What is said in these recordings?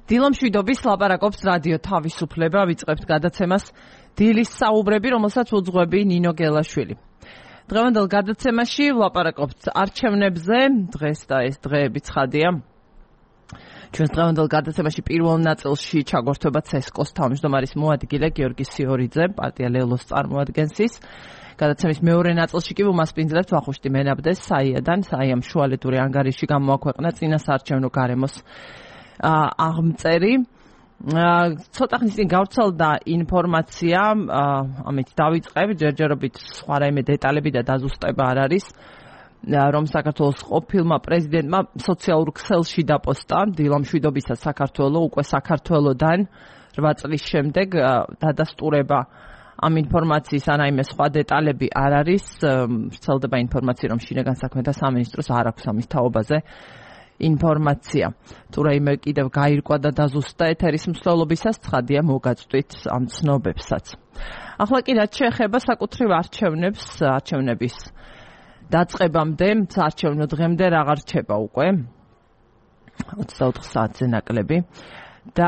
დილომშვიდობის ლაპარაკობს რადიო თავისუფლება, ვიწყებთ გადაცემას დილის საუბრები, რომელსაც უძღვები ნინო გელაშვილი. დღევანდელ გადაცემაში ვლაპარაკობთ არჩევნებზე, დღეს და ეს დღეები ცხადია. ჩვენს დღევანდელ გადაცემაში პირველ ნაწილში ჩაგვერთვება ცესკოს თავმჯდომარის მოადგილე გიორგი სიორიძე, პარტია ლელოს წარმოადგენს ის. გადაცემის მეორე ნაწილში კი ვუმასპინძლებთ ვახუშტი მენაბდეს საიადან, საიამ შუალედური ანგარიში გამოაქვეყნა წინასაარჩევნო გარემოს აღმწერი. ცოტა ხნის წინ გავრცელდა ინფორმაცია, ამით დავიწყებ, ჯერჯერობით სხვა რაიმე დეტალები და დაზუსტება არ არის, რომ საქართველოს ყოფილმა პრეზიდენტმა სოციალურ ქსელში დაპოსტა დილომშვიდობისა საქართველო უკვე საქართველოდან 8 წლის შემდეგ დადასტურება ამ ინფორმაციის ან რაიმე სხვა დეტალები არ არის. ვრცელდება ინფორმაცია, რომ შინაგან საქმეთა სამინისტროს არ აქვს ამის თაობაზე ინფორმაცია. თუ რაიმე კიდევ გაირკვა და დაზუსტა ეთერის მსვლელობისას, ცხადია მოგაწვით ამ ცნობებსაც. ახლა კი რაც შეეხება საკუთრივ არჩევნებს, არჩევნების დაწყებამდე, საარჩევნო დღემდე აღარ რჩება უკვე 24 საათზე ნაკლები და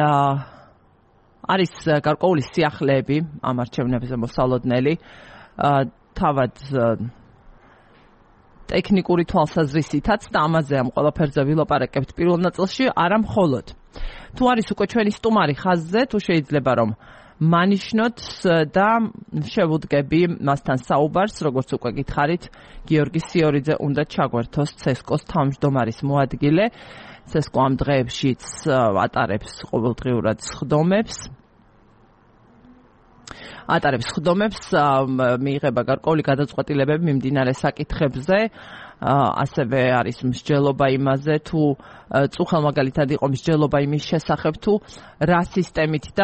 არის გარკვეული სიახლეები ამ არჩევნებზე მოსალოდნელი, თავად ტექნიკური თვალსაზრისითაც და ამაზე ამ ყველაფერზე ვილაპარაკებთ პირველ ნაწილში, არა მხოლოდ. თუ არის უკვე ჩვენი სტუმარი ხაზზე, თუ შეიძლება რომ მანიშნოთ და შევუდგები მასთან საუბარს, როგორც უკვე გითხარით, გიორგი სიორიძე უნდა ჩაგვერთოს ცესკოს თავმჯდომარის მოადგილე. ცესკო ამ დღეებშიც ატარებს ყოველდღიურად სხდომებს. მიიღება გარკვეული გადაწყვეტილებები მიმდინარე საკითხებზე, ასევე არის მსჯელობა იმაზე, თუ წუხელ მაგალითად იყო მსჯელობა იმის შესახებ, თუ რა სისტემით და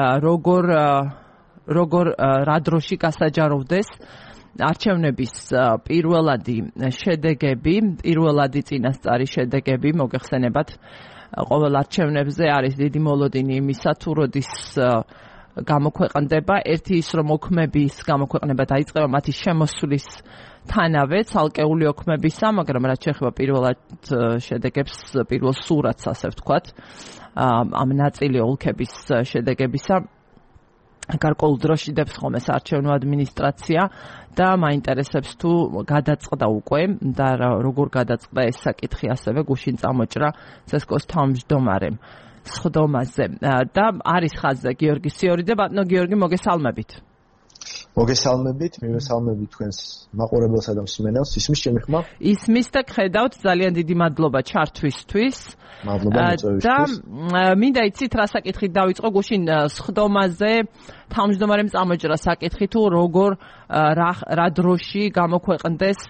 რა დროში გასაჯაროვდეს არჩევნების პირველადი შედეგები, პირველადი წინასწარი შედეგები. მოგეხსენებათ, ყოველ არჩევნებზე არის დიდი მოლოდინი იმისა, თუ როდის გამოქვეყნდება, ერთი ის, რომ ოქმების გამოქვეყნება დაიწყება მათი შემოსვლის თანავე, ცალკეული ოქმებისა, მაგრამ რაც შეეხება პირველად შედეგებს, პირველ სურათს, ასე ვთქვათ, ამ ნაწილი ოლქების შედეგებისა, გარკვეულ დროს იდებს ხოლმე საარჩევნო ადმინისტრაცია და მაინტერესებს თუ გადაწყდა უკვე და როგორ გადაწყდა ეს საკითხი, ასევე გუშინ წამოჭრა ცესკოს თავმჯდომარემ სხდომაზე და არის ხაზზე გიორგი სიორიძე. ბატონო გიორგი, მოგესალმებით. მოგესალმებით, მივესალმებით თქვენს მაყურებელსა და მსმენელს. ისმის ჩემი ხმა? ისმის და გხედავთ, ძალიან დიდი მადლობა ჩართვისთვის. მადლობა მოწვევისთვის. და მინდა იცით რა საკითხით დავიწყო გუშინ სხდომაზე, თავმჯდომარემ წამოჭრა საკითხი თუ როგორ რა დროში გამოქვეყნდეს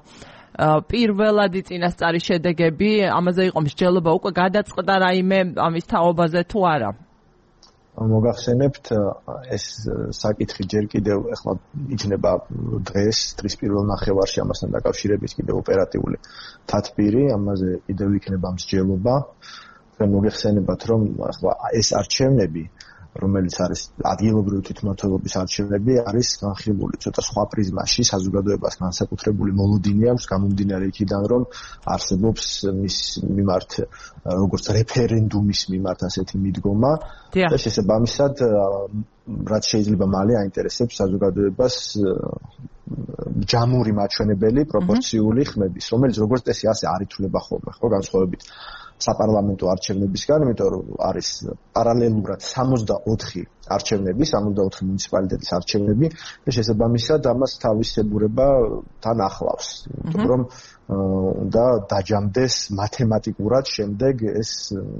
პირველადი წინასწარი შედეგები, ამაზე იყო მსჯელობა, უკვე გადაწყდა რაიმე ამის თაობაზე თუ არა? მოგახსენებთ, ეს საკითხი ჯერ კიდევ ახლა იქნება დღის პირველ ნახევარში ამასთან დაკავშირებით კიდევ ოპერატიული თათბირი, ამაზე კიდევ იქნება მსჯელობა. მოგეხსენებათ, რომ ახლა ეს არჩევნები, რომელიც არის ადგილობრივი თვითმმართველობის არჩევნები, არის განხილული ცოტა სხვა პრიზმაში, საზოგადოებას განსაკუთრებული მოლოდინი აქვს, გამომდინარე იქიდან, რომ არსებობს მის მიმართ, როგორც რეფერენდუმის მიმართ ასეთი მიდგომა და შესაბამისად, რაც შეიძლება მალე აინტერესებს საზოგადოებას ჯამური მაჩვენებელი პროპორციული ხმების, რომელიც როგორც წესი ასე არ ითვლება ხოლმე, ხო, განსხვავებით საპარლამენტო არჩევნებისგან, იმიტომ რომ არის პარალელურად 64 არჩევნები, 64 მუნიციპალიტეტის არჩევნები და შესაბამისად ამას თავისებურება თან ახლავს. იმიტომ რომ უნდა დაჯამდეს მათემატიკურად შემდეგ ეს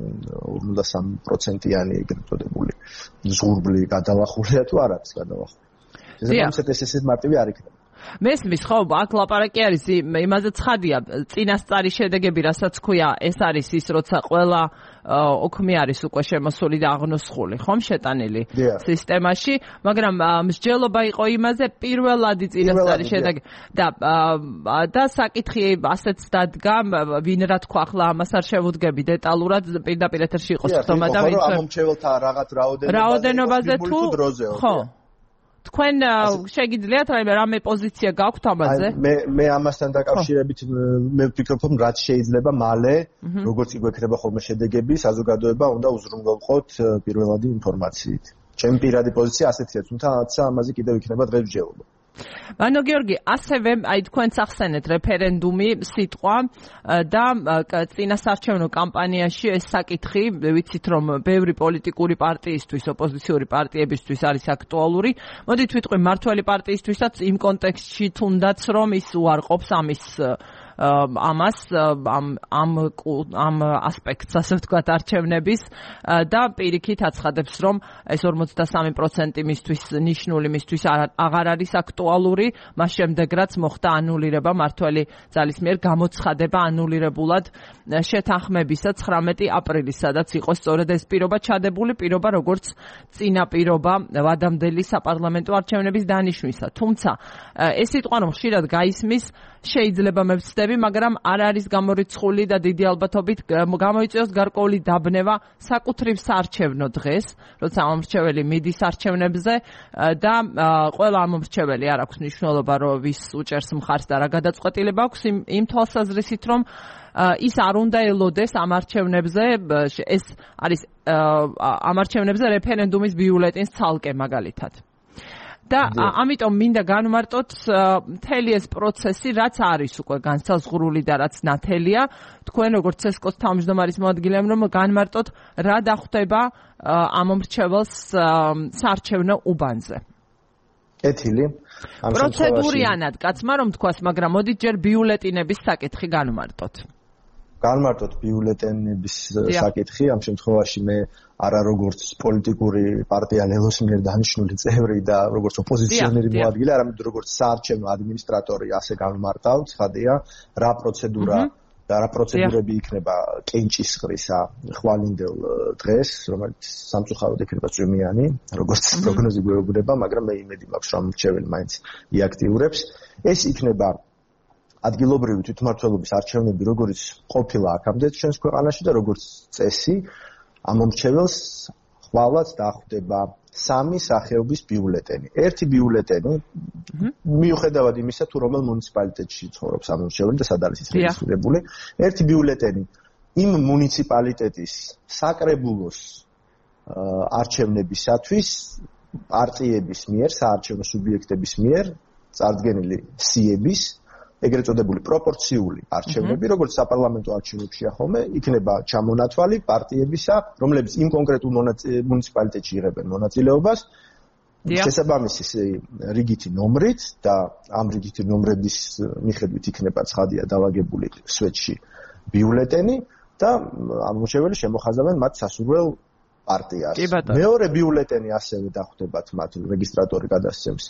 53%-იანი ეგრეთ წოდებული ზღურბლი გადალახულია თუ არ არის გადალახული. შესაბამისად ეს მარტივი არ იქნება. მესმის, ხო, აქ ლაპარაკი არის იმაზე ცხადია, წინასწარი შედეგები, რასაც ქვია, ეს არის ის, როცა ყველა ოქმი არის უკვე შემოსული და აღნოსხული, ხომ შეტანილი სისტემაში, მაგრამ მსჯელობა იყო იმაზე, პირველადი წინასწარი შედეგი და საკითხი ასეც დადგა, ვინ რა თქვა, ახლა ამას არ შევუდგები დეტალურად, პირდაპირ ეთერში იყო სხდომა და ვინც ამომრჩეველთა რაღაც რაოდენობაზე თუ დროზეო. ხო. თქვენ შეგიძლიათ რამე პოზიცია გაქვთ ამაზე? მე ამასთან დაკავშირებით მე ვფიქრობ, რომ რაც შეიძლება მალე, როგორც იგვექნება ხოლმე შედეგები, საზოგადოება უნდა უზრუნველყოთ პირველადი ინფორმაციით. ჩემი პირადი პოზიცია ასეთია, თუმცა ამაზე კიდევ იქნება დღესდღეობა. ბანო გიორგი, ასევე თქვენც ახსენეთ რეფერენდუმი სიტყვა და წინასარჩევნო კამპანიაში ეს საკითხი, ვიცით რომ ბევრი პოლიტიკური პარტიისთვის, ოპოზიციური პარტიებისთვის არის აქტუალური. მოდით ვიტყვი მმართველი პარტიისთვისაც იმ კონტექსტში თუნდაც რომ ის უარყოფს ამას ამ ასპექტს, ასე ვთქვათ, არჩევნების და პირიქით აცხადებს, რომ ეს 43% მისთვის ნიშნული, მისთვის აღარ არის აქტუალური, მას შემდეგ რაც მოხდა ანულირება მმართველი ძალის მიერ გამოცხადება ანულირებულად შეთანხმებისა 19 აპრილის, სადაც იყო სწორედ ეს პირობა ჩადებული, პირობა როგორც წინა პირობა ვადამდელი საპარლამენტო არჩევნების დანიშვნისა. თუმცა ეს სიტყვა რომ ხშირად გაისმის, შეიძლება მე ვცდები, მაგრამ არ არის გამორიცხული და დიდი ალბათობით გამოიწვიოს გარკვეული დაბნევა საკუთრივ საარჩევნო დღეს, როცა ამომრჩეველი მიდის არჩევნებზე და ყველა ამომრჩეველი არ აქვს მნიშვნელობა, რომ ვის უჭერს მხარს და რა გადაწყვეტილება აქვს იმ თვალსაზრისით, რომ ის არ უნდა ელოდეს ამ არჩევნებზე, ეს არის ამ არჩევნებზე რეფერენდუმის ბიულეტინის ცალკე მაგალითად. და ამიტომ მინდა განმარტოთ მთელი ეს პროცესი, რაც არის უკვე განსაზღვრული და რაც ნათელია, თქვენ როგორც ცესკოს თავმჯდომარის მოადგილემ რომ განმარტოთ რა დახვდება ამომრჩეველს საარჩევნო უბანზე. კეთილი. პროცედურიანად კაცმა რომ თქვას, მაგრამ მოდით ჯერ ბიულეტინების საკითხი განმარტოთ. განმარტოთ ბიულეტენების საკითხი, ამ შემთხვევაში მე არა როგორც პოლიტიკური პარტია ლელოს მიერ დანიშნული წევრი და როგორც ოპოზიციონერი მოადგილე, არამედ როგორც საარჩევნო ადმინისტრატორი ასე განმარტავ, ცხადია, რა პროცედურა და რა პროცედურები იქნება კენჭისყრისა ხვალინდელ დღეს, რომელიც სამწუხაროდ იქნება წვიმიანი, როგორც პროგნოზი გვეუბნება, მაგრამ მე იმედი მაქვს, რომ მრჩეველი მაინც იაქტიურებს. ეს იქნება ადგილობრივი თვითმმართველობის არჩევნები, როგორც ყოფილა აქამდე ჩვენს ქვეყანაში და როგორც წესი, ამომრჩეველს ხვალაც დახვდება 3 სახეობის ბიულეტენი. ერთი ბიულეტენი, მიუხედავად იმისა, თუ რომელ მუნიციპალიტეტში ცხოვრობს ამომრჩეველი და სად არის ის რეგისტრირებული, ერთი ბიულეტენი იმ მუნიციპალიტეტის საკრებულოს არჩევნებისათვის პარტიების მიერ, საარჩევნო სუბიექტების მიერ წარდგენილი სიების ეგრეთ წოდებული პროპორციული არჩევნები, როგორც საპარლამენტო არჩევნებშია ხოლმე, იქნება ჩამონათვალი პარტიებისა, რომლებიც იმ კონკრეტულ მუნიციპალიტეტში იღებენ მონაწილეობას, შესაბამისი რიგითი ნომრით და ამ რიგითი ნომრების მიხედვით იქნება ცხადია დავაგებული სვეტში ბიულეტენი და ამომრჩეველი შემოხაზავენ მათ სასურველ პარტიას. მეორე ბიულეტენი ასევე დახვდებათ მათ რეგისტრატორი გადასცემს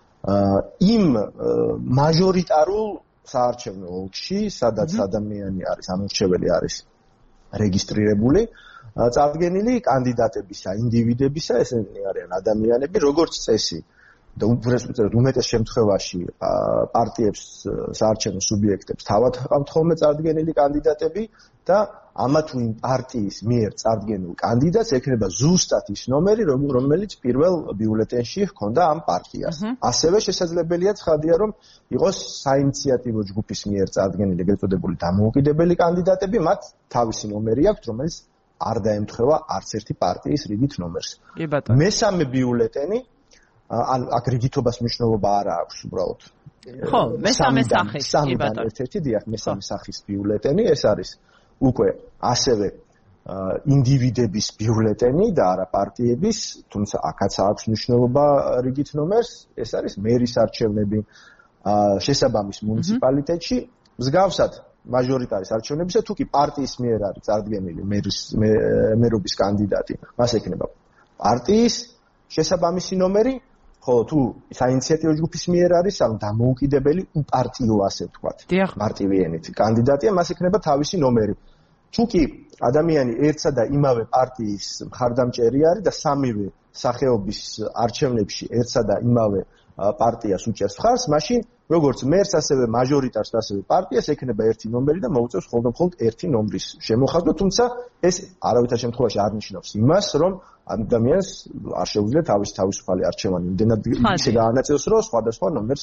იმ მაჟორიტარულ საარჩევნო ოლქში, სადაც ადამიანი არის, ამორჩეველი არის რეგისტრირებული, წარდგენილი კანდიდატებისა, ინდივიდებისა, ესენი არიან ადამიანები, როგორც წესი და უმეტეს შემთხვევაში პარტიებს, საარჩევნო სუბიექტებს თავად ჰყავთ ხოლმე წარდგენილი კანდიდატები და ამა თუ იმ პარტიის მიერ წარდგენილ კანდიდატს ექნება ზუსტად ის ნომერი, რომელიც პირველ ბიულეტენში ჰქონდა ამ პარტიას. ასევე შესაძლებელია ცხადია, რომ იყოს საინიციატივო ჯგუფის მიერ წარდგენილი ეგრეთ წოდებული დამოუკიდებელი კანდიდატები, მათ თავისი ნომერი აქვთ, რომელიც არ დაემთხვევა არც ერთი პარტიის რიგით ნომერს. მესამე ბიულეტენი, ან აქ რიგითობას მნიშვნელობა არ აქვს უბრალოდ. ხო, მესამე სახის, კი ბატონო. ერთ-ერთი დიახ, მესამე სახის ბიულეტენი, ეს არის უკვე ასევე ინდივიდების ბიულეტენი და არა პარტიების, თუმცა აქაც აქვს მნიშვნელობა რიგით ნომერს, ეს არის მერის არჩევნები შესაბამის მუნიციპალიტეტში, მსგავსად მაჟორიტარის არჩევნებისა, თუ კი პარტიის მიერ არის წარდგენილი მერობის კანდიდატი, მას ექნება პარტიის შესაბამისი ნომერი, ხოლო თუ საინიციატივო ჯგუფის მიერ არის, ანუ დამოუკიდებელი უპარტიო, ასე ვთქვათ, მარტივი ენით კანდიდატია, მას ექნება თავისი ნომერი. თუ კი ადამიანი ერთსა და იმავე პარტიის მხარდამჭერი არის და სამივე სახეობის არჩევნებში ერთსა და იმავე პარტიას უჭერს მხარს, მაშინ როგორც მერს, ასევე მაჟორიტარს და ასევე პარტიას ექნება ერთი ნომერი და მოუწევს მხოლოდ ერთი ნომრის შემოხაზვა, თუმცა ეს არავითარ შემთხვევაში არ ნიშნავს იმას, რომ ადამიანს არ შეუძლია თავისუფალი არჩევანი. იმდენად ისე გაანაწილოს, რომ სხვადასხვა ნომერს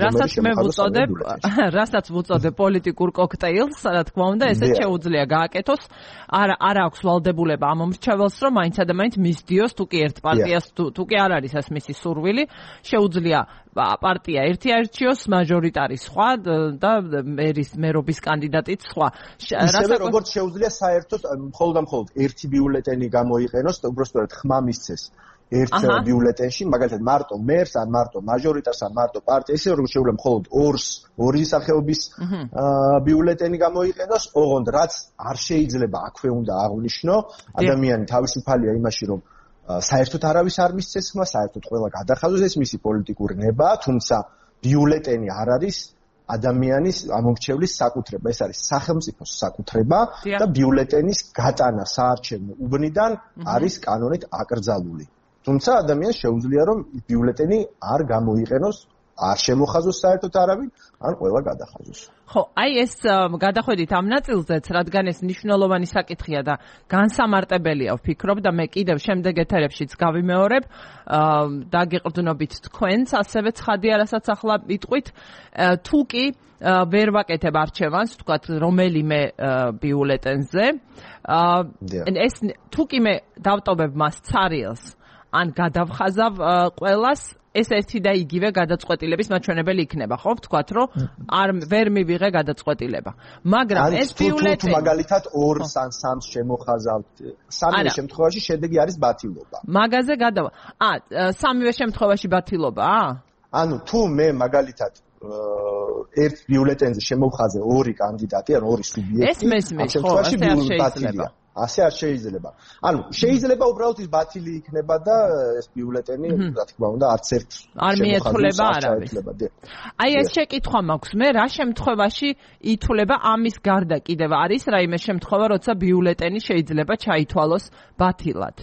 რასაც ვუწოდებ პოლიტიკურ კოქტეილს, რა თქმა უნდა, ესეც შეუძლია გააკეთოს. არ აქვს ვალდებულება ამ მომრჩეველს, რომ მაინც ადამიანს მისდიოს, თუ კი ერთ პარტიას, თუ კი არ არის ეს მისი სურვილი, შეუძლია პარტია ერთი აირჩიოს, მაჟორიტარი სხვა და მერობის კანდიდატიც სხვა. ისევე როგორც შეუძლია საერთოდ მხოლოდ ერთი ბიულეტენი გამოიყენოს, უბრალოდ ხმა მისცეს ერთ ბიულეტენში, მაგალითად მარტო მერს, ან მარტო მაჟორიტარს, ან მარტო პარტიას, ისე როგორც შეუძლია მხოლოდ ორი სახეობის ბიულეტენი გამოიყენოს, ოღონდ რაც არ შეიძლება აქვე უნდა აღნიშნო, ადამიანი თავისუფალია იმაში, რომ საერთოდ არავის არ მისცეს ხმა, საერთოდ ყველა გადახაზოს, ეს მისი პოლიტიკური ნება, თუმცა ბიულეტენი არ არის ადამიანის ამომრჩევლის საკუთრება, ეს არის სახელმწიფოს საკუთრება და ბიულეტენის გატანა საარჩევნო უბნიდან არის კანონით აკრძალული. თუმცა ადამიანს შეუძლია რომ ბიულეტენი არ გამოიყენოს, არ შემოხაზოს საერთოდ არავინ, ან ყველა გადახაზოს. ხო, აი ეს გადახვედით ამ ნაწილზეც, რადგან ეს მნიშვნელოვანი საკითხია და განსამარტებელია, ვფიქრობ და მე კიდევ შემდეგ ეთერებშიც გავიმეორებ, დაგეყრდნობით თქვენს, ასევე ცხადია, რასაც ახლა ვიტყვით, თუ კი ვერ ვაკეთებ არჩევანს, თქვათ რომელიმე ბიულეტენზე, ეს თუ კი მე დავტოვებ მას ცარიელს, ან გადავხაზავ ყველას, ეს ერთი და იგივე გადაწყვეტილების მაჩვენებელი იქნება, ხო? ვთქვათ, რომ ვერ მივიღე გადაწყვეტილება. მაგრამ ეს ბიულეტენი თუ მაგალითად 2-ს ან 3-ს შემოხაზავთ, სამივე შემთხვევაში შედეგი არის ბათილობა. მაგაზე სამივე შემთხვევაში ბათილობაა? ანუ თუ მე მაგალითად ერთ ბიულეტენზე შემოვხაზე 2 კანდიდატი, ან 2 სუბიექტი, ეს მესმის, ხო, ასე არ შეიძლება. ასე არ შეიძლება. ანუ შეიძლება უბრალოდ ის ბათილი იქნება და ეს ბიულეტენი, რა თქმა უნდა, არც ერთ არ მიეთვლება არავის. აი ეს შეკითხვა მაქვს მე, რა შემთხვევაში ითვლება ამის გარდა კიდევ არის რაიმე შემთხვევა, როცა ბიულეტენი შეიძლება ჩაითვალოს ბათილად?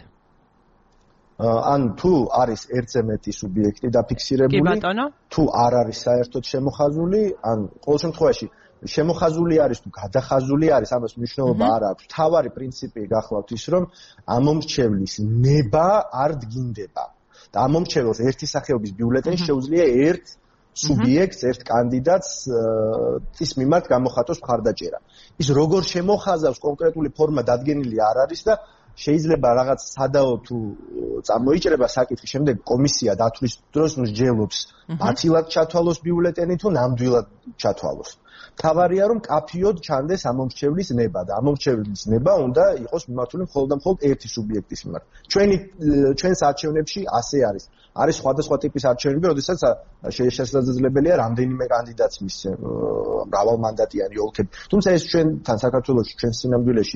ან თუ არის ერთზე მეტი სუბიექტი დაფიქსირებული, თუ არ არის საერთოდ შემოხაზული, ან ყოველ შემთხვევაში შემოხაზული არის თუ გადახაზული არის, ამას მნიშვნელობა არ აქვს. თავარი პრინციპი გახლავთ ის, რომ ამომრჩევლის ნება არ დგინდება. და ამომრჩეველს ერთი სახეობის ბიულეტენი შეუძლია ერთ სუბიექტს, ერთ კანდიდატს ის მიმართ გამოხატოს მხარდაჭერა. ის როგორ შემოხაზავს კონკრეტული ფორმა დადგენილი არ არის და შეიძლება რაღაც სადაო თუ წამოიჭრება საკითხი, შემდეგ კომისია დათვლის დროს მსჯელობს ბათილად ჩათვალოს ბიულეტენი თუ ნამდვილად ჩათვალოს. თავარია რომ კაფიოდ ჩანდეს ამომრჩევლის ნება და ამომრჩევლის ნება უნდა იყოს მიმართული მხოლოდ ერთი სუბიექტის მიმართ. ჩვენს არჩევნებში ასე არის. არის სხვადასხვა ტიპის არჩევნები, როდესაც შესაძლებელია რამდენიმე კანდიდატს მისცენ მრავალმანდატიანი ოლქები. თუმცა ეს ჩვენთან საქართველოში, ჩვენ სინამდვილეში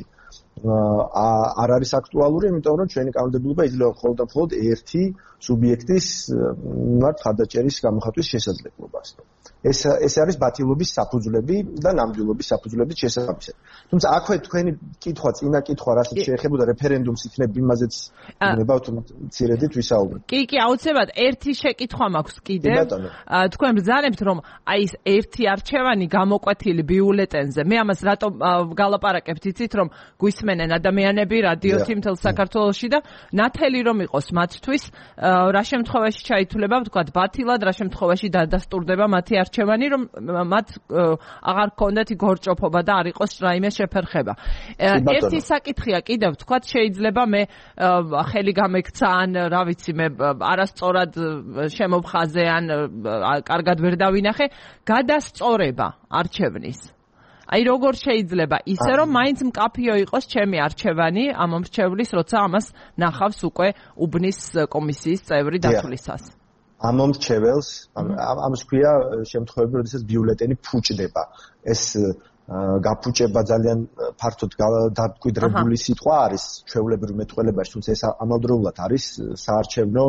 არ არის აქტუალური, იმიტომ რომ ჩვენი კანონმდებლობა იძლევა მხოლოდ ერთი სუბიექტის მიმართ მხარდაჭერის გამოხატვის შესაძლებლობას. ეს არის ბათილობის საფუძვლები და ნამდვილობის საფუძვლების შესაბამისად. თუმცა აქვე თქვენი კითხვა, წინა კითხვა, რასაც შეეხებოდა რეფერენდუმს იქნება იმაზეც იქნება თუ მცირედით ვისაუბრეთ. კი, აუცილებლად ერთი შეკითხვა მაქვს კიდევ. თქვენ ბრძანებთ რომ აი ეს ერთი არჩევანი გამოკვეთილი ბიულეტენზე. მე ამას რატომ გალაპარაკებთ, იცით რომ გვისმენენ ადამიანები რადიოთი მთელ საქართველოში და ნათელი რომ იყოს მათთვის, რა შემთხვევაში ჩაითვლება, ვთქვათ, ბათილად, რა შემთხვევაში დადასტურდება მათი არჩევანი, რომ მათ აღარ ქონდეთ გორჭოფობა და არ იყოს რაიმე შეფერხება. ერთი საკითხია კიდევ, ვთქვათ, შეიძლება მე ხელი გამექცა ან რა ვიცი მე არასწორად შემოვხაზე ან კარგად ვერ დავინახე, გადასწორება არჩევნის. აი როგორ შეიძლება ისე რომ მაინც მკაფიო იყოს ჩემი არჩევანი ამომრჩევლის, როცა ამას ნახავს უკვე უბნის კომისიის წევრი დათვლისას. ამომრჩეველს, ამას ქვია შემთხვევები, როდესაც ბიულეტენი ფუჭდება. ეს გაფუჭება ძალიან ფართოდ დამკვიდრებული სიტყვა არის ჩვეულებრივ მეტყველებაში, თუმცა ეს ამავდროულად არის საარჩევნო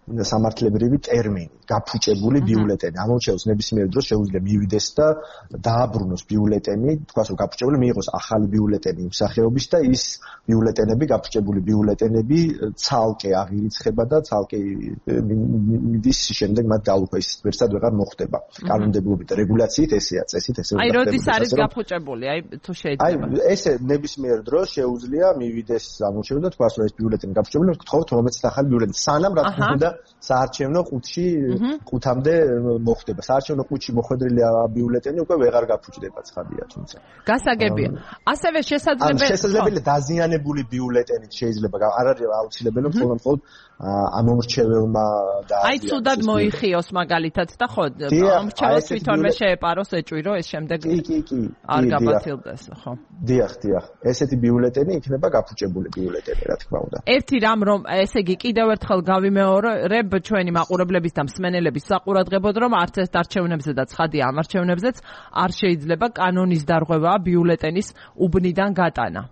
სამართლებრივი ტერმინი, გაფუჭებული ბიულეტენი. ამორჩეულს ნებისმიერ დროს შეუძლია მივიდეს და დააბრუნოს ბიულეტენი, თქვას რომ გაფუჭებული მიიღოს ახალი ბიულეტენი იმ სახეობის და ის ბიულეტენები, გაფუჭებული ბიულეტენები ცალკე აღირიცხება და ცალკე მიდის შემდეგ მათ დაალუქვა, ის ვერცად ვეღარ მოხდება. კანონმდებლობით და რეგულაციით ესეა წესით ესე უნდა. აი როდის არის გაფუჭებული, აი თუ შეიძლება. აი ესე ნებისმიერ დროს შეუძლია მივიდეს ამორჩეულს და თქვას რომ ეს ბიულეტენი გაფუჭებული, გთხოვთ რომელსაც ახალი ბიულეტენი. სანამ რა თქმა უნდა საარჩევნო ყუთამდე მოხდება. საარჩევნო ყუთში მოხვედრილი ბიულეტენი უკვე ვეღარ გაფუჭდება ცხადია თუმცა. გასაგებია. ასევე შესაძლებელია დაზიანებული ბიულეტენით შეიძლება არ არის აუცილებელი რომ მხოლოდ ამომრჩეველმა და აი ცუდად მოიხიოს მაგალითად და ხო ამრჩეველს თვითონვე შეეპაროს ეჭვირო ეს შემდეგ არ გაბათილდეს ხო. დიახ. ესეთი ბიულეტენი იქნება გაფუჭებული ბიულეტენი რა თქმა უნდა. ერთი რამ რომ ესე იგი კიდევ ერთხელ გავიმეორებ ჩვენი მაყურებლების და მსმენელების საყურადღებოდ რომ არც ეს არჩევნებზე და ცხადია ამ არჩევნებზეც არ შეიძლება კანონის დარღვევა ბიულეტენის უბნიდან გატანა.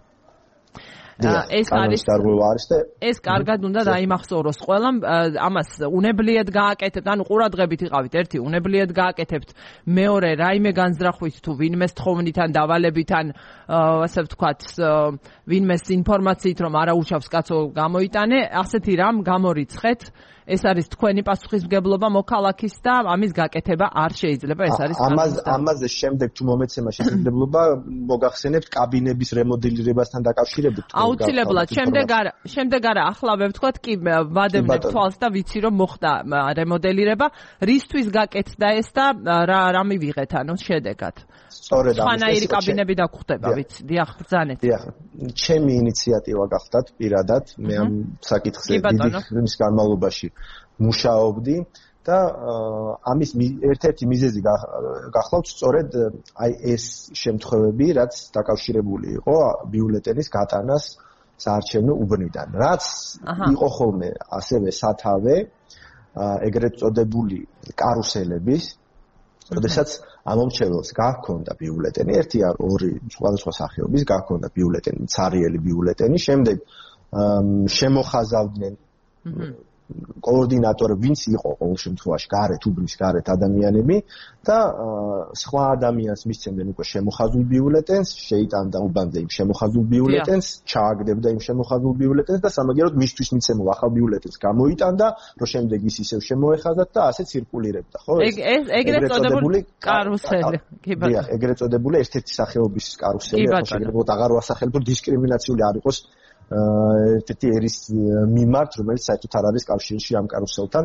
ეს არის ეს კარგად უნდა დაიმახსოვროს ყველამ ამას უნებლიეთ გააკეთებთ ანუ ყურადღებით იყავით ერთი უნებლიეთ გააკეთებთ მეორე რაიმე განზრახვით თუ ვინმეს თხოვნით ან დავალებით ან ასე ვთქვათ ვინმეს ინფორმაციით რომ არა უშავს კაცო გამოიტანე ასეთი რამ გამორიცხეთ ეს არის თქვენი პასუხისმგებლობა მოქალაქის და ამის გაკეთება არ შეიძლება ეს არის ამაზე შემდეგ თუ მომეცემა შესაძლებლობა მოგახსენებთ კაბინების რემოდელირებასთან დაკავშირებით აუცილებლად შემდეგ არა ახლა ვთქვათ კი ვადევნებ თვალს და ვიცი რომ მოხდა რემოდელირება რისთვის გაკეთდა ეს და რა მივიღეთ ანუ შედეგად სწორედ ამის ხანაირი კაბინები დაგხვდება ვიცი დიახ ბრძანეთ დიახ ჩემი ინიციატივა გახდათ პირადად მე ამ საკითხზე დიდი ხნის განმავლობაში მუშაობდი და ამის ერთ-ერთი მიზეზი გახლავთ სწორედ აი ეს შემთხვევები რაც დაკავშირებული იყო ბიულეტენის გატანას საარჩევნო უბნიდან რაც იყო ხოლმე ასევე სათავე ეგრეთ წოდებული კარუსელების როდესაც ამომრჩეველს გაქონდა ბიულეტენი, ერთი ან ორი სხვადასხვა სახეობის გაქონდა ბიულეტენი, ცარიელი ბიულეტენი, შემდეგ შემოხაზავდნენ კოორდინატორი, ვინც იყო ყოველ შემთხვევაში გარეთ, უბნის გარეთ ადამიანები და სხვა ადამიანს მისცემდნენ უკვე შემოხაზულ ბიულეტენს, შეიტანდა უბანზე იმ შემოხაზულ ბიულეტენს, ჩააგდებდა იმ შემოხაზულ ბიულეტენს და სამაგიეროდ მისთვის მიცემულ ახალ ბიულეტენს გამოიტანდა, რომ შემდეგ ის ისევ შემოეხაზათ და ასე ცირკულირებდა, ხო? ეგრეთ წოდებული კარუსელი. დიახ, ეგრეთ წოდებული ერთ-ერთი სახეობის კარუსელი, ხო შეიძლება აღარ ვასახელებ, რომ დისკრიმინაციული არ იყოს ერთ-ერთი ერის მიმართ, რომელიც საერთოდ არ არის კავშირში ამ კარუსელთან.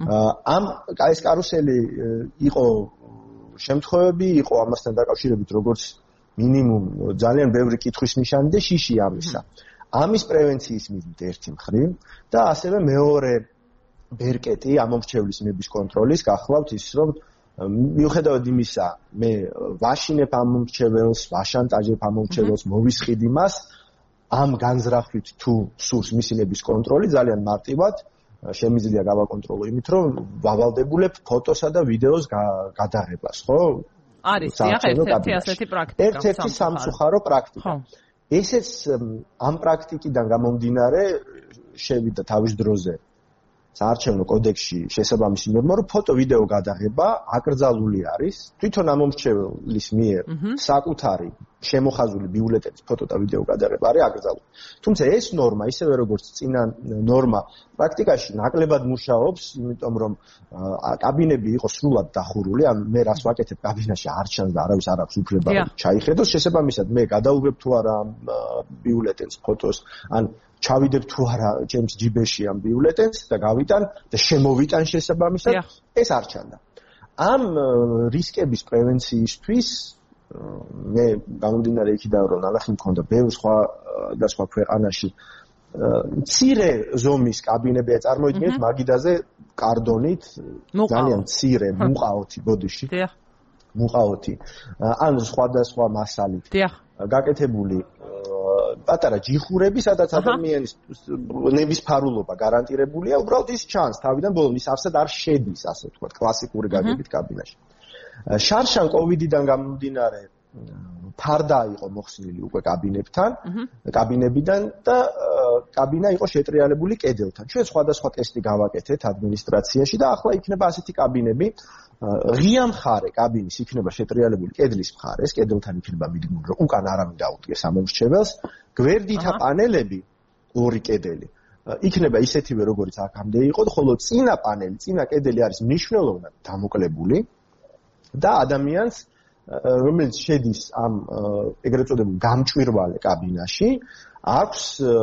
ეს კარუსელი იყო შემთხვევები, იყო ამასთან დაკავშირებით, როგორც მინიმუმ ძალიან ბევრი კითხვის ნიშანი და შიში ამისა. ამის პრევენციის მიზნით ერთი მხრივ და ასევე მეორე ბერკეტი ამომრჩევლის მების კონტროლის გახლავთ ის, რომ მიუხედავად იმისა, მე ვაშინებ ამომრჩეველს, ვაშანტაჟებ ამომრჩეველს, მოვისყიდ იმას ამ განზრახვით თუ სურს მისინების კონტროლი ძალიან მარტივად შემიძლია გავაკონტროლო იმით რომ ვავალდებულებ ფოტოსა და ვიდეოს გადაღებას ხო არის ერთ-ერთი ასეთი პრაქტიკა ერთ-ერთი სამწუხარო პრაქტიკა ესეც ამ პრაქტიკიდან გამომდინარე შევიდა თავის დროზე საარჩევნო კოდექსში შესაბამისი ნორმა რომ ფოტო-ვიდეო გადაღება აკრძალული არის თვითონ ამომრჩეველის მიერ საკუთარი შემოხაზული ბიულეტენის ფოტო და ვიდეო გადაღება არის აკრძალული. თუმცა ეს ნორმა ისევე როგორც წინა ნორმა პრაქტიკაში ნაკლებად მუშაობს, იმიტომ რომ კაბინები იყო სრულად დახურული, ან მე რას ვაკეთებ კაბინაში არ ჩანს და არავის არ აქვს უფლება ჩაიხედოს, შესაბამისად მე გადავუგებ თუ არა ბიულეტენს ფოტოს, ან ჩავიდებ თუ არა ჩემს ჯიბეში ამ ბიულეტენს და გავიტან და შემოვიტან შესაბამისად, ეს არ ჩანდა. ამ რისკების პრევენციისთვის მე გამომდინარე იქიდან რომ ნალახი მქონდა ბევრ სხვა ქვეყანაში მცირე ზომის კაბინებია წარმოიდგინეთ მაგიდაზე კარდონით ძალიან მცირე მუყაოთი ბოდიში მუყაოთი ან სხვადასხვა მასალით გაკეთებული პატარა ჯიხურები სადაც ადამიანის ნებისფარულობა გარანტირებულია უბრალოდ ის ჩანს თავიდან ბოლომდე ის არსად არ შედის ასე ვთქვათ კლასიკური გაგებით კაბინაში შარშან კოვიდიდან გამომდინარე ფარდა იყო მოხსნილი უკვე კაბინებიდან და კაბინა იყო შეტრიალებული კედელთან. ჩვენ სხვადასხვა ტესტი გავაკეთეთ ადმინისტრაციაში და ახლა იქნება ასეთი კაბინები. ღია მხარე კაბინის იქნება შეტრიალებული კედლის მხარეს, კედელთან იქნება მიდგმული, რომ უკან არავინ დაუდგეს ამომრჩეველს. გვერდითა პანელები, ორი კედელი, იქნება ისეთივე, როგორც აქამდე იყო, ხოლო წინა პანელი, წინა კედელი არის მნიშვნელოვნად დამოკლებული და ადამიანს, რომელიც შედის ამ ეგრეთ წოდებულ გამჭვირვალე კაბინაში, აქვს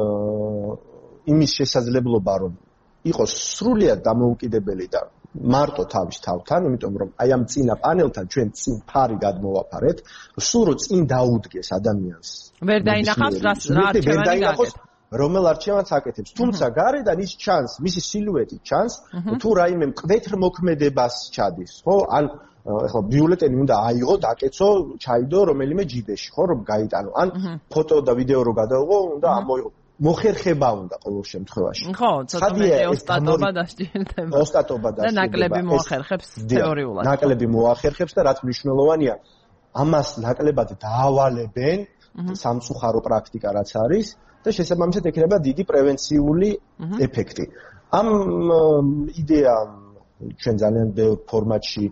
იმის შესაძლებლობა, რომ იყოს სრულიად დამოუკიდებელი და მარტო თავის თავთან, იმიტომ რომ აი ამ წინა პანელთან ჩვენ წინ ფარი გადმოვაფარეთ, სულ რო წინ დაუდგეს ადამიანს. ვერ დაინახავს რა არჩევანი გაკეთებს. რომელ არჩევანს აკეთებს. თუმცა გარედან ის ჩანს, მისი სილუეტი ჩანს, თუ რაიმე მკვეთრმოქმედებას ჩადის, ხო? ან ახლა ბიულეტენი უნდა აიღო, დაკეცო, ჩაიდო რომელიმე ჯიბეში, ხო, რომ გაიტანო. ან ფოტო და ვიდეო რო გადაუღო, უნდა ამოიღო. მოხერხება უნდა ყოველ შემთხვევაში. ხო, ცოტა მეტი ოსტატობა დასჭირდება. ოსტატობა და ნაკლები მოახერხებს თეორიულად. ნაკლები მოახერხებს და რაც მნიშვნელოვანია, ამას ნაკლებად დაავალებენ სამწუხარო პრაქტიკა რაც არის და შესაბამისად ექნება დიდი პრევენციული ეფექტი. ამ იდეამ ჩვენ ძალიან ბევრ ფორმატში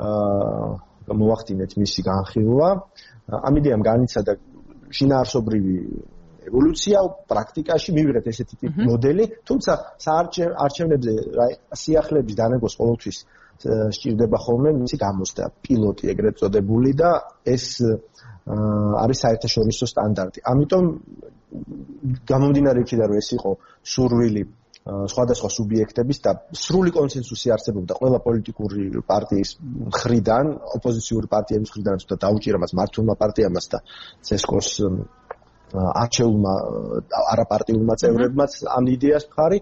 მოვახდინეთ მისი განხილვა. ამ იდეამ განიცადა შინაარსობრივი ევოლუცია პრაქტიკაში მივიღეთ ესეთი ტიპის მოდელი, თუმცა საარჩევნებზე სიახლეების დანერგოს ყოველთვის სჭირდება ხოლმე მისი გამოცდა, პილოტი ეგრეთ წოდებული და ეს არის საერთაშორისო სტანდარტი. ამიტომ გამომდინარე იქიდან რომ ეს იყო სურვილი სხვადასხვა სუბიექტების და სრული კონსენსუსი არსებობდა ყველა პოლიტიკური პარტიის მხრიდან, ოპოზიციური პარტიების მხრიდან და დაუჭირა მას მართლმა პარტიამაც და ცესკოს არჩეულმა არაპარტიულმა წევრებმაც ამ იდეას მხარი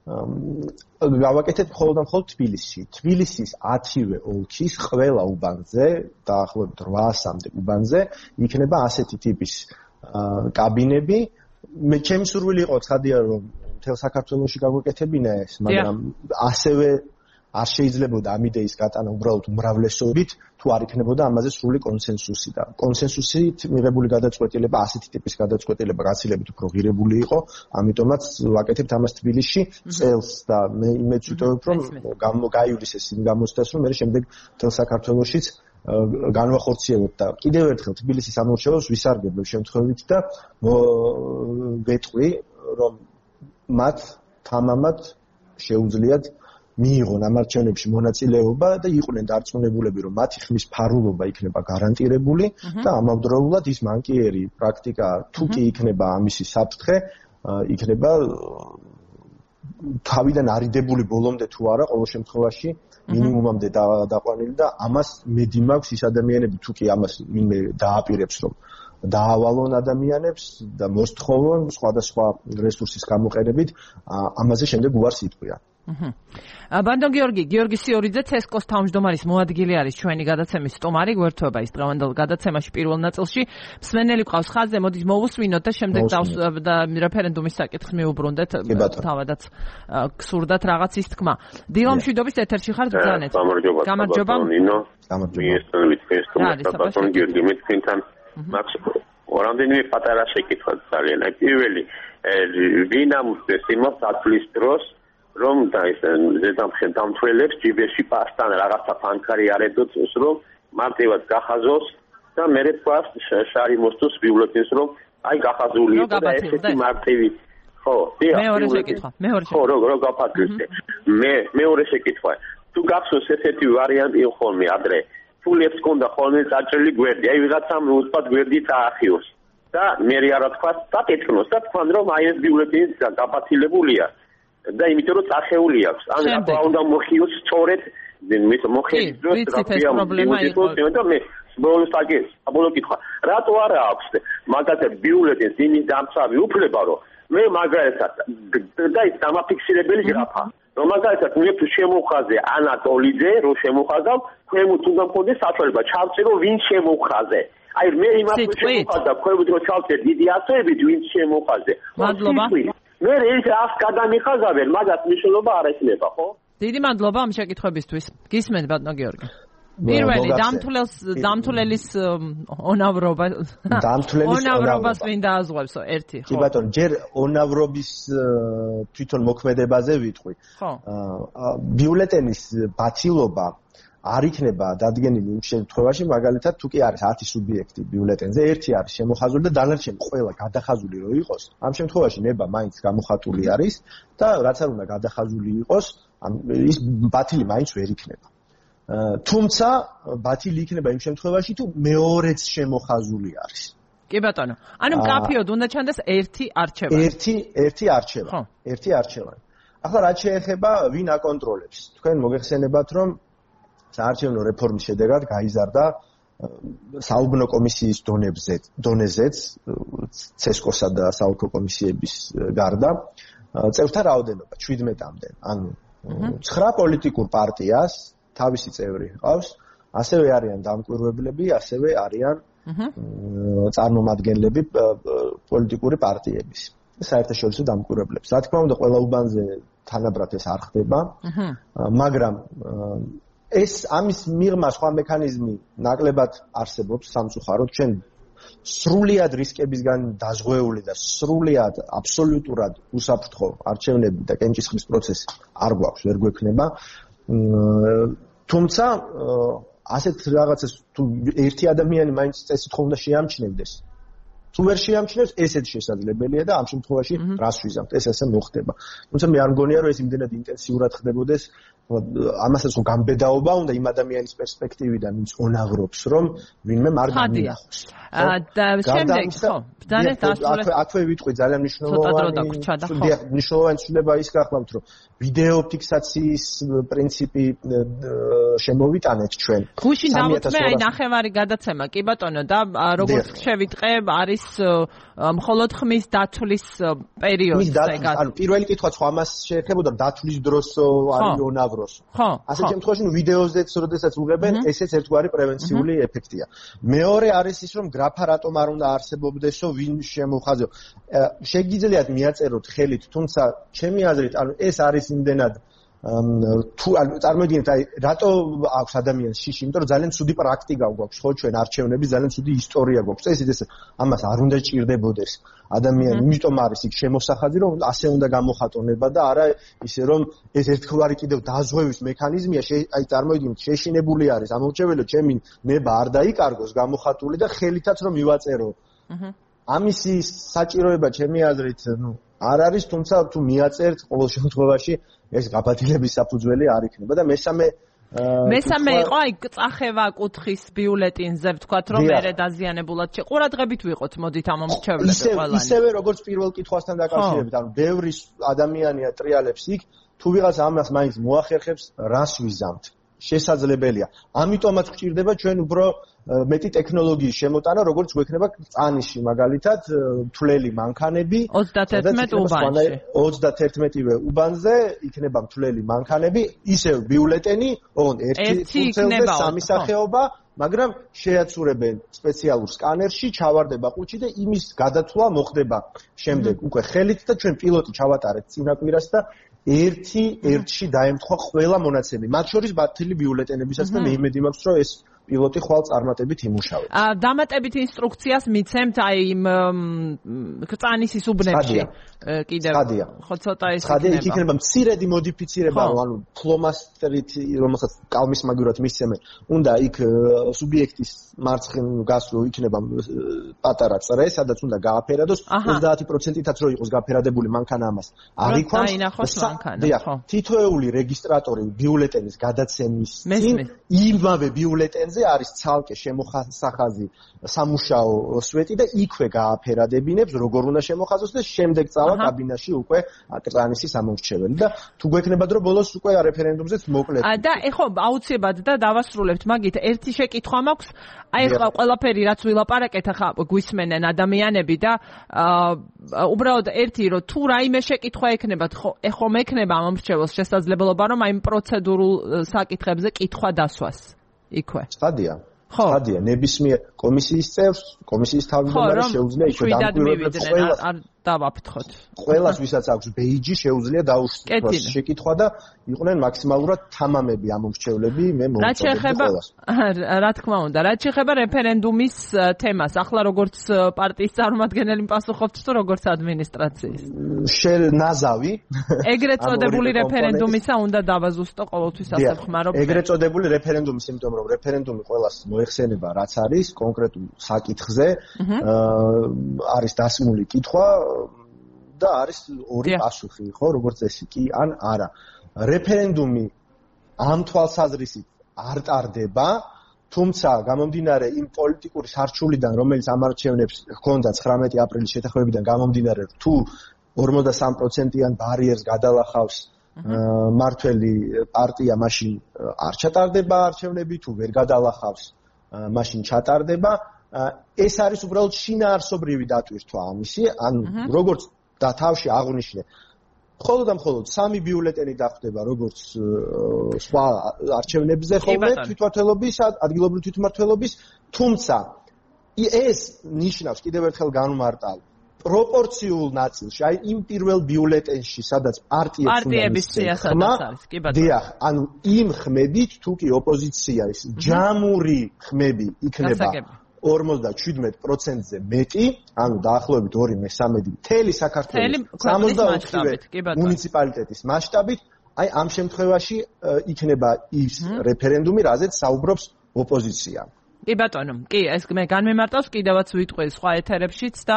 გავაკეთეთ მხოლოდ და მხოლოდ თბილისში. თბილისის 10-ვე ოლქის ყველა უბანზე, დაახლოებით 800-მდე უბანზე იქნება ასეთი ტიპის კაბინები. მე ჩემი სურვილი იყო ცხადია რომ მთელ საქართველოში გავაკეთებინა ეს, მაგრამ ასევე არ შეიძლებოდა ამ იდეის გატანა უბრალოდ უმრავლესობით, თუ არ იქნებოდა ამაზე სრული კონსენსუსი და კონსენსუსით მიღებული გადაწყვეტილება, ასეთი ტიპის გადაწყვეტილება გაცილებით უფრო ღირებული იყო, ამიტომაც ვაკეთებთ ამას თბილისში წელს და მე იმედს ვიტოვებ, რომ გაივლის ეს იმ გამოცდას, რომ მე შემდეგ მთელ საქართველოშიც განვახორციელოთ და კიდევ ერთხელ თბილისის ამორჩევლებს ვისარგებლებ შემთხვევით და ვეტყვი, რომ მათ თამამად შეუძლიათ მიიღონ ამ არჩევნებში მონაწილეობა და იყვნენ დარწმუნებულები, რომ მათი ხმის ფარულობა იქნება გარანტირებული და ამავდროულად ის მანკიერი პრაქტიკა თუ კი იქნება ამისი საფრთხე, იქნება თავიდან არიდებული ბოლომდე თუ არა, ყოველ შემთხვევაში მინიმუმამდე დაყვანილი და ამას მედი მაქვს ის ადამიანები თუ კი ამას ვინმე დააპირებს, რომ დაავალონ ადამიანებს და მოსთხოვონ სხვადასხვა რესურსის გამოყენებით, ამაზე შემდეგ უარს იტყვიან. ბანდო გიორგი სიორიძე ცესკოს თავმჯდომარის მოადგილე არის ჩვენი გადაცემის სტუმარი, გვერდთვება ის დღევანდელ გადაცემაში პირველ ნაწილში. მსმენელი ყავს ხაზზე, მოდით მოვუსმინოთ და შემდეგ და რეფერენდუმის საკითხს მიუბრუნდეთ. თავადაც გსურდათ რაღაც ის თქმა. დილა მშვიდობის ეთერში ხართ ბრძანეთ. გამარჯობა. რამდენიმე პატარა შეკითხვა ძალიან. პირველი, ვინ ამოწეს იმას ათვლის დროს რომ ზედამთველებს ჯიბეში პასთან რაღაცა ფანქარი არედოთ, რომ მარტივად გახაზოს და მე თქვას შარი მოსწოს ბიულეტენს, რომ აი გახაზული იყო და ესეთი მარტივი. ხო, მეორე შეკითხვა. ხო, რო გაფათრებთ. მეორე შეკითხვა. თუ გახსოვს ესეთი ვარიანტი იყო ხოლმე ადრე. ფულებს კონდა ხოლმე დაჭრილი გვერდი. აი ვიღაცამ უცბად გვერდი წაახიოს. და მე რა თქვა, დაკეთნოს და თქვა რომ აი ეს ბიულეტენი გაფათილებულია. და იმიტომ რომ წახეული აქვს. ან რა უნდა მოხიოს სწორედ მის მოხელის დროს რა პრობლემა იყო და მე ბოლოსტაგეს აბოლო კითხვა. რატო არა აქვს მაგათი ბიულეტენს იმის დამცავი უფლება რომ მე მაგალითად და ის დამაფიქსირებელი გრაფა. რომ მაგალითად მე თუ შემოხაზე ანატოლიძე რო შემოხაზავ, ქვემოთ უნდა მქონდეს საშუალება ჩავწერო ვინ შემოხაზე. აი მე იმას შემოხაზა ქვემოთ რო ჩავწერ დიდი ასოებით ვინ შემოხაზე. მადლობა. მე ეს ას გადამიხაზავენ, მაგას მნიშვნელობა არ ექნება, ხო? დიდი მადლობა ამ შეკითხვებისთვის. გისმენთ ბატონო გიორგი. პირველი დამთვლელის ონავრობას ვინ დააზღვევსო ერთი ხო? კი ბატონო, ჯერ ონავრობის თვითონ მოქმედებაზე ვიტყვი. ბიულეტენის ბაცილობა არ იქნება დადგენილი იმ შემთხვევაში, მაგალითად, თუ კი არის 10 სუბიექტი ბიულეტენზე, ერთი არის შემოხაზული და დანარჩენი ყველა გადახაზული რო იყოს, ამ შემთხვევაში ნება მაინც გამოხატული არის და რაც არ უნდა გადახაზული იყოს, ის ბათილი მაინც ვერ იქნება. თუმცა ბათილი იქნება იმ შემთხვევაში, თუ მეორეც შემოხაზული არის. კი ბატონო. ანუ მკაფიოდ უნდა ჩანდეს ერთი არჩევანი. ერთი არჩევანი. ერთი არჩევანი. ახლა რაც შეეხება ვინ აკონტროლებს? თქვენ მოგეხსენებათ, რომ საარჩევნო რეფორმის შედეგად გაიზარდა საუბნო კომისიის დონეზეც ცესკოსა და საოლქო კომისიების გარდა წევრთა რაოდენობა 17-მდე. ანუ 9 პოლიტიკურ პარტიას თავისი წევრი ყავს, ასევე არიან დამკვირვებლები, ასევე არიან წარმომადგენლები პოლიტიკური პარტიების. საერთაშორისო დამკვირვებლებს. რა თქმა უნდა, ყველა უბანზე თანაბრად ეს არ ხდება, მაგრამ ეს ამის მიღმა სხვა მექანიზმი ნაკლებად არსებობს სამწუხაროდ, ჩვენ სრულიად რისკებისგან დაზღვეული და სრულიად აბსოლუტურად უსაფრთხო არჩევნები და კენჭისყრის პროცესი არ გვაქვს, ვერ გვექნება. თუმცა ასეთ რაღაცას თუ ერთი ადამიანი მაინც წესით ხომ უნდა შეამჩნევდეს. თუ ვერ შეამჩნევს, ესეც შესაძლებელია და ამ შემთხვევაში რას ვიზამთ, ეს ესე მოხდება. თუმცა მე არ მგონია რომ ეს იმდენად ინტენსიურად ხდებოდეს, ამასაც რომ გამბედაობა უნდა იმ ადამიანის პერსპექტივიდან, ვინც ონავრობს, რომ ვინმე არ განიახოს. და შემდეგ ხო, დანეთ დასრულეთ. აქვე ვიტყვი ძალიან მნიშვნელოვანი ცვლილება ის გახლავთ, რომ ვიდეო ფიქსაციის პრინციპი შემოვიტანეთ ჩვენ. გუშინ დავუწმე აი ნახევარი გადაცემა, კი ბატონო და როგორც შევიტყე არის მხოლოდ ხმის დათვლის პერიოდს ეგ. ანუ პირველი კითხვაც ხო ამას შეეხებოდა დათვლის დროს არის ონავროს. ასეთ შემთხვევაში ვიდეოზეც როდესაც უღებენ, ესეც ერთგვარი პრევენციული ეფექტია. მეორე არის ის რომ გრაფა რატომ არ უნდა არსებობდესო, ვინ შემოხაზო. შეგიძლიათ მიაწეროთ ხელით, თუმცა ჩემი აზრით, ანუ ეს არის იმდენად თუ წარმოგიდგენთ აი რატო აქვს ადამიანს შიში, იმიტომ რომ ძალიან ცუდი პრაქტიკა გვაქვს ხო ჩვენ არჩევნების ძალიან ცუდი ისტორია გვაქვს. ეს ამას არ უნდა ჭირდებოდეს ადამიანი, იმიტომ არის იქ შემოსახადი რომ ასე უნდა გამოხატონება და არა ისე რომ ეს ერთგვარი კიდევ დაზღვევის მექანიზმია, აი წარმოგიდგენთ შეშინებული არის ამორჩეველი ჩემი ნება არ დაიკარგოს გამოხატული და ხელითაც რომ მივაწერო. ამისი საჭიროება ჩემი აზრით არ არის, თუმცა თუ მიაწერთ ყოველ შემთხვევაში ეს გაბადილების საფუძველი არ იქნება და მესამე იყო აი წახევა კუთხის ბიულეტინზე ვთქვათ რომ მერე დაზიანებულად ყურადღებით ვიყოთ მოდით ამ მომრჩევლებს ყველანი. ისევე როგორც პირველ კითხვასთან დაკავშირებით, ანუ ბევრი ადამიანია ტრიალებს იქ, თუ ვიღაც ამას მაინც მოახერხებს, რას ვიზამთ? შესაძლებელია. ამიტომაც გვჭირდება ჩვენ უფრო მეტი ტექნოლოგიის შემოტანა, როგორც გვექნება წანიში, მაგალითად, თვლელი მანქანები 31-ე უბანზე იქნება თვლელი მანქანები, ისევ ბიულეტენი, ერთი ფუნქციაზე სამი სახეობა, მაგრამ შეაცურებენ სპეციალურ სკანერში, ჩავარდება ყუთში და იმის გადათვლა მოხდება შემდეგ უკვე ხელით და ჩვენ პილოტი ჩავატარეთ წინაკვირას და ერთში დაემთხვა ყველა მონაცემი, მათ შორის ბათილი ბიულეტენებისაც და მე იმედი მაქვს, რომ ეს პილოტი ხვალ წარმატებით იმუშავებს. დამატებით ინსტრუქციას მიცემთ აი იმ წანისის უბნებში კიდევ ხო ცოტა ის იქნება მცირედი მოდიფიცირება, ანუ ფლომასტერით, რომელსაც კალმისმაგვრად მისცემენ, უნდა იქ სუბიექტის მარცხენ გასვლა იქნება პატარა წრე, სადაც უნდა გააფერადოს 30%-ით რო იყოს გაფერადებული მანქანა ამას. არ იქონს თითოეული რეგისტრატორი ბიულეტენის გადაცემის წინ იმავე ბიულეტენზე არის ცალკე შემოხაზი სამუშაო სვეტი და იქვე გააფერადებინებს როგორ უნდა შემოხაზოს და შემდეგ წავა კაბინაში უკვე აკრანისის ამორჩეველი და თუ გვექნებათ რომ ბოლოს უკვე რეფერენდუმზეც მოკლედ. და ეხო აუცილებლად და დავასრულებთ მაგით ერთი შეკითხვა მაქვს. აი ახლა ყველაფერი რაც ვილაპარაკეთ ახლა გვისმენენ ადამიანები და უბრალოდ ერთი რომ თუ რაიმე შეკითხვა ექნებათ ხო მექნება ამორჩეველს შესაძლებლობა რომ აი პროცედურულ საკითხებზე კითხვა დასვას იქვე. სტადია ნებისმიერ კომისიის წევრს, კომისიის თავმჯდომარეს შეუძლია იქ დამკვირვებლებს დავაფრთხოთ. ყველას ვისაც აქვს ბეიჯი შეუძლია დაუშვას შეკითხვა და იყვნენ მაქსიმალურად თამამები ამ მრჩევლები მე მოვწოდებ ყველას. რა თქმა უნდა, რაც შეეხება რეფერენდუმის თემას, ახლა როგორც პარტიის წარმომადგენელი პასუხობთ თუ როგორც ადმინისტრაციის? ნაზავი. ეგრეთ წოდებული რეფერენდუმისა უნდა დავაზუსტო ყოველთვის ასე ხმარობ. ეგრეთ წოდებული რეფერენდუმის, იმიტომ რომ რეფერენდუმი ყველას მოეხსენება რაც არის კონკრეტულ საკითხზე, არის დასმული კითხვა და არის ორი პასუხი, ხო, როგორც წესი, კი ან არა. რეფერენდუმი ამ თვალსაზრისით არ ტარდება, თუმცა გამომდინარე იმ პოლიტიკური სარჩულიდან, რომელიც ამ არჩევნებს ჰქონდა 19 აპრილის შეთანხმებიდან გამომდინარე, თუ 53%-იან ბარიერს გადალახავს მართველი პარტია, მაშინ არ ჩატარდება არჩევნები, თუ ვერ გადალახავს, მაშინ ჩატარდება. ეს არის უბრალოდ შინაარსობრივი დატვირთვა ამისი, ან როგორც და თავში აღვნიშნე. მხოლოდ და მხოლოდ 3 ბიულეტენი დახვდება, როგორც სხვა არჩევნებზე ხოლმე თვითმმართველობის, ადგილობრივი თვითმმართველობის, თუმცა ეს ნიშნავს კიდევ ერთხელ განმარტავ პროპორციულ ნაწილში, აი იმ პირველ ბიულეტენში, სადაც პარტიების სიასაც არის, კი ბატონო. დიახ, ანუ იმ ხმებით თუ კი ოპოზიცია ის ჯამური ხმები იქნება 47%-ზე მეტი, ანუ დაახლოებით 2/3 მთელი საქართველოს 64 მუნიციპალიტეტის მასშტაბით, აი ამ შემთხვევაში იქნება ის რეფერენდუმი, რაზეც საუბრობს ოპოზიცია. კი ბატონო, კი, ეს მე განმემარტავს კიდევაც ვიტყვი სხვა ეთერებშიც და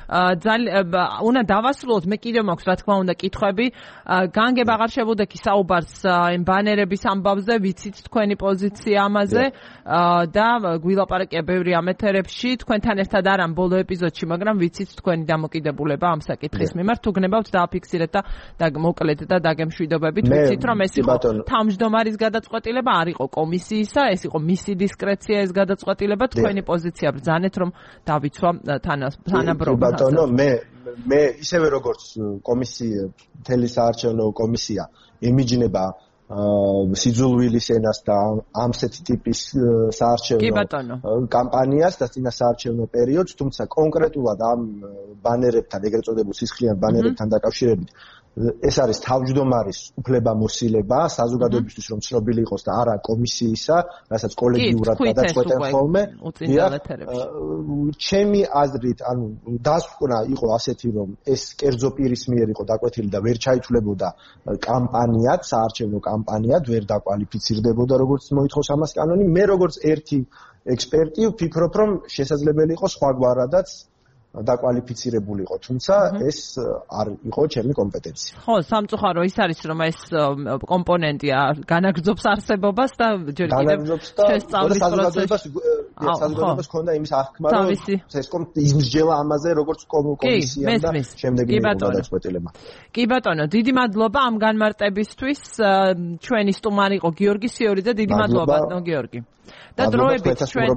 უნდა დავასრულოთ, მე კიდევ მაქვს რა თქმა უნდა კითხვები. განგებ აღარ შევუდექი საუბარს იმ ბანერების ამბავზე, ვიცით თქვენი პოზიცია ამაზე და გვილაპარაკია ბევრი ამ ეთერებში, თქვენთან ერთად არ ამ ბოლო ეპიზოდში, მაგრამ ვიცით თქვენი დამოკიდებულება ამ საკითხის მიმართ, თუ გნებავთ დააფიქსირეთ და მოკლედ და დაგემშვიდობებით, ვიცით რომ ეს იყო თავმჯდომარის გადაწყვეტილება, არ იყო კომისიისა, ეს იყო მისი დისკრეცია ეს გადაწყვეტილება, თქვენი პოზიცია ბრძანეთ რომ დავიცვა თანაბრობა. ბატონო, მე ისევე როგორც კომისია, მთელი საარჩევნო კომისია ემიჯნება სიძულვილის ენას და ამსეთი ტიპის საარჩევნო კამპანიას და წინასაარჩევნო პერიოდს, თუმცა კონკრეტულად ამ ბანერებთან, ეგრეთ წოდებულ სისხლიან ბანერებთან დაკავშირებით ეს არის თავმჯდომარის უფლებამოსილება საზოგადოებისთვის რომ ცნობილი იყოს და არა კომისიისა, რასაც კოლეგიურად გადაწყვეტენ ხოლმე. ჩემი აზრით, ანუ დასკვნა იყო ასეთი, რომ ეს კერძო პირის მიერ იყო დაკვეთილი და ვერ ჩაითვლებოდა კამპანიად, საარჩევნო კამპანიად, ვერ დაკვალიფიცირდებოდა როგორც მოითხოვს ამას კანონი. მე როგორც ერთი ექსპერტი ვფიქრობ, რომ შესაძლებელი იყო სხვაგვარადაც დაკვალიფიცირებული იყო, თუმცა ეს არ იყო ჩემი კომპეტენცია. ხო, სამწუხარო ის არის, რომ ეს კომპონენტია განაგრძობს არსებობას და ჯერ კიდევ შესწავლის პროცესში. საზოგადოებას ჰქონდა იმის აღქმა, რომ ეს იმსჯელა ამაზე, როგორც კომისიამ და შემდეგ გადაწყვეტილება. კი ბატონო, დიდი მადლობა ამ განმარტებისთვის. ჩვენი სტუმარი იყო გიორგი სიორიძე, დიდი მადლობა, გიორგი. და დროებით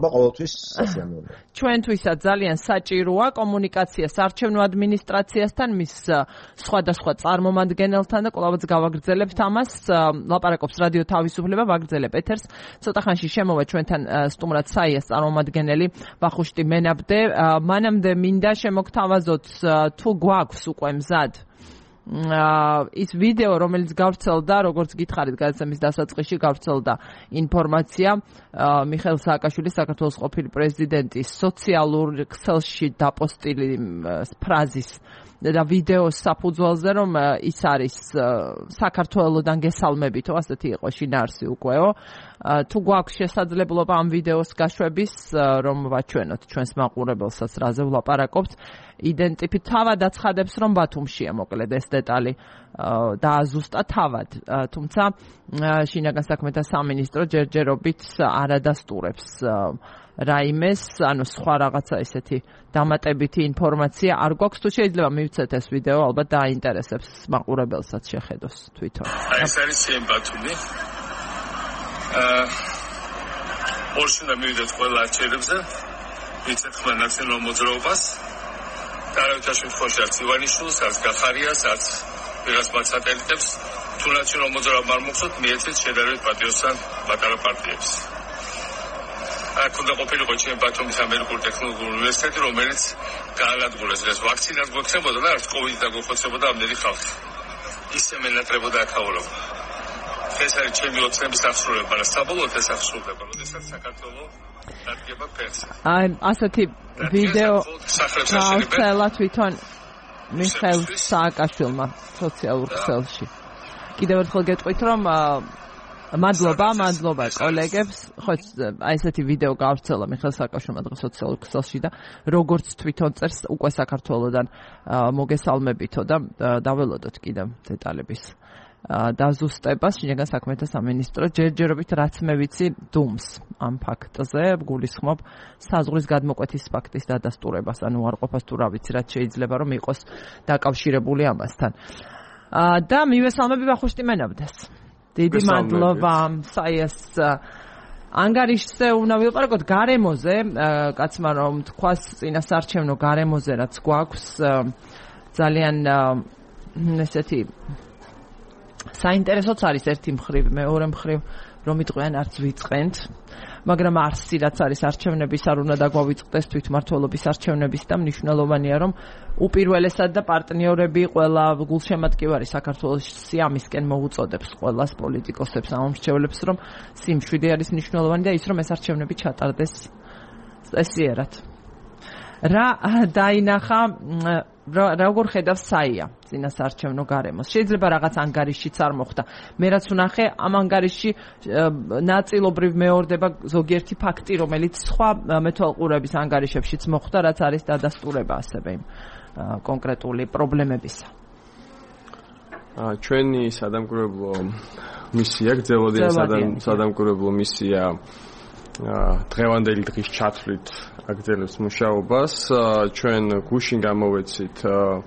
ჩვენთვისაც ძალიან საჭიროა კომუნიკაცია საარჩევნო ადმინისტრაციასთან, მის სხვადასხვა წარმომადგენელთან და კვლავაც გავაგრძელებთ ამას. ლაპარაკობს რადიო თავისუფლება, ვაგრძელებ ეთერს. ცოტა ხანში შემოვა ჩვენთან სტუმრად საიას წარმომადგენელი ვახუშტი მენაბდე. მანამდე მინდა შემოგთავაზოთ, თუ გვაქვს უკვე მზად ის ვიდეო, რომელიც გავრცელდა, როგორც გითხარით გადაცემის დასაწყისში, გავრცელდა ინფორმაცია მიხეილ სააკაშვილის, საქართველოს ყოფილი პრეზიდენტის სოციალურ ქსელში დაპოსტილი ფრაზის და ვიდეოს საფუძველზე, რომ ის არის საქართველოსთან გესალმებითო, ასეთი იყო შინაარსი უკვე. თუ გვაქვს შესაძლებლობა ამ ვიდეოს გაშვების, რომ ვაჩვენოთ ჩვენს მაყურებელსაც, რაზე ვლაპარაკობთ, თავად აცხადებს, რომ ბათუმშია მოკლედ ეს დეტალი დააზუსტა თავად, თუმცა შინაგან საქმეთა სამინისტრო ჯერჯერობით არ ადასტურებს რაიმეს, ანუ სხვა რაღაცა ესეთი დამატებითი ინფორმაცია არ გვაქვს. თუ შეიძლება მივცეთ ეს ვიდეო, ალბათ დააინტერესებს მაყურებელსაც შეხედოს თვითონ. ეს არის ბათუმი. ორში უნდა მივიდეთ ყველა არჩევნებზე, ვიცით ხმა ნაციონალურ მოძრაობას. დარავითარ შემთხვევაში არც ივანიშვილს, არც გახარიას, არც ვიღაც მათ სატელიტებს, თუ ნაციონალურ მოძრაობამ არ მოხსოთ, მიეცეთ შედარებით პატიოსთან პატარა პარტიებს. აქ უნდა ყოფილიყო ჩემი ბათუმის ამერიკული ტექნოლოგიური უნივერსიტეტი, რომელიც გაანადგურეს ეს ვაქცინას გვექცებოდა და არც კოვიდი დაგოხოცებოდა ამდენი ხალხი. ისე მენატრებოდა აქაურობა. ეს არის ჩემი ოცნების აღსრულება, მაგრამ საბოლოოდ ეს აღსრულდება, როდესაც საქართველოს დადგება ფეხზე. აი, ასეთი ვიდეო გავრცელა თვითონ მიხეილ სააკაშვილმა სოციალურ ქსელში. კიდევ ერთხელ გეტყვით, რომ მადლობა კოლეგებს. ხო, აი ესეთი ვიდეო გავრცელა მიხეილ სააკაშვილმა დღეს სოციალურ ქსელში და როგორც თვითონ წერს, უკვე საქართველოსდან მოგესალმებითო და დაველოდოთ კიდევ დეტალების დაზუსტებას. შინაგან საქმეთა სამინისტრო ჯერჯერობით რაც მე ვიცი დუმს ამ ფაქტზე, გულისხმობ საზღვრის გადმოკვეთის ფაქტის დადასტურებას, ანუ უარყოფას თუ რა ვიცი, რაც შეიძლება რომ იყოს დაკავშირებული ამასთან. და მივესალმები ვახუშტი მენაბდეს. დიდი მადლობა საიას ანგარიშზე უნდა ვილაპარაკოთ გარემოზე, კაცმა რომ თქვას წინასარჩევნო გარემოზე რაც გვაქვს ძალიან ესეთი საინტერესოც არის ერთი მხრივ, მეორე მხრივ რომ იტყვიან არც ვიწყენთ, მაგრამ არსი რაც არის არჩევნების არ უნდა დაგვავიწყდეს თვითმმართველობის არჩევნების და მნიშვნელოვანია რომ უპირველესად და პარტნიორები ყველა გულშემატკივარი საქართველოსი ამისკენ მოუწოდებს ყველას პოლიტიკოსებს ამომრჩევლებს რომ სიმშვიდე არის მნიშვნელოვანი და ის რომ ეს არჩევნები ჩატარდეს წესიერად. რა დაინახა როგორ ხედავს საია წინასარჩევნო გარემოს? შეიძლება რაღაც ანგარიშიც არ მოხდა. მე რაც ვნახე, ამ ანგარიში ნაწილობრივ მეორდება ზოგიერთი ფაქტი, რომელიც სხვა მეთვალყურების ანგარიშებშიც მოხდა, რაც არის დადასტურება ასევე იმ კონკრეტული პრობლემებისა. ჩვენი სადამკვირვებლო მისია, გრძელვადიანი სადამკვირვებლო მისია დღევანდელი დღის ჩათვლით აგრძელებს მუშაობას. ჩვენ გუშინ გამოვეცით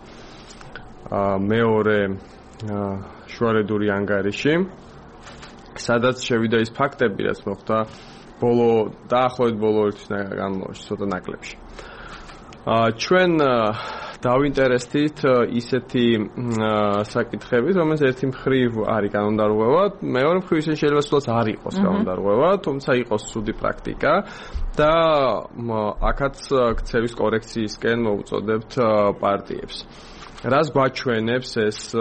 მეორე შუალედური ანგარიში, სადაც შევიდა ის ფაქტები, რაც მოხდა დაახლოებით ბოლო ერთი განმავლობაში, ცოტა ნაკლებში. ჩვენ დავინტერესდით ისეთი საკითხებით, რომელიც ერთი მხრივ არის კანონდარღვევა, მეორე მხრივ ისე შეიძლება სულაც არ იყოს კანონდარღვევა, თუმცა იყოს ცუდი პრაქტიკა და აქაც ქცევის კორექციისკენ მოუწოდებთ პარტიებს. რას გვაჩვენებს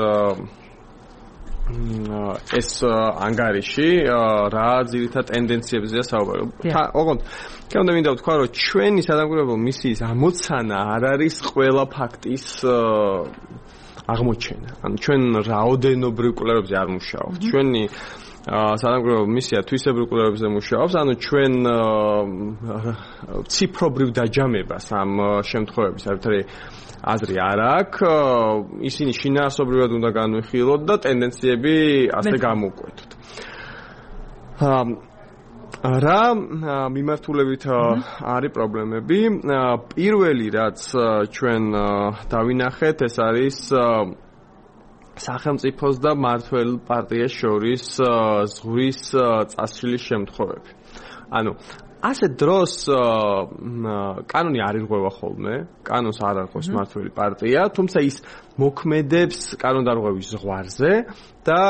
ეს ანგარიში, რა ძირითად ტენდენციებზეა საუბარი. ოღონდ კიდევ მინდა ვთქვა, რომ ჩვენი სადამკვირვებლო მისიის ამოცანა არ არის ყველა ფაქტის აღმოჩენა. ანუ ჩვენ რაოდენობრივ კვლევებზე არ მუშაობთ. ჩვენი სადამკვირვებლო მისია თვისებრივ კვლევებზე მუშაობს, ანუ ჩვენ ციფრობრივ დაჯამებას ამ შემთხვევების არაფერი აზრი არ აქვს, ისინი შინაარსობრივად უნდა განვიხილოთ და ტენდენციები ასე გამოვკვეთოთ. რა მიმართულებით არის პრობლემები? პირველი რაც ჩვენ დავინახეთ, ეს არის სახელმწიფოს და მმართველ პარტიას შორის ზღვის წასვლის შემთხვევები. ანუ ასეთ დროს კანონი არ ირღვევა ხოლმე, კანონს არ არღვევს მმართველი პარტია, თუმცა ის მოქმედებს კანონდარღვევის ზღვარზე და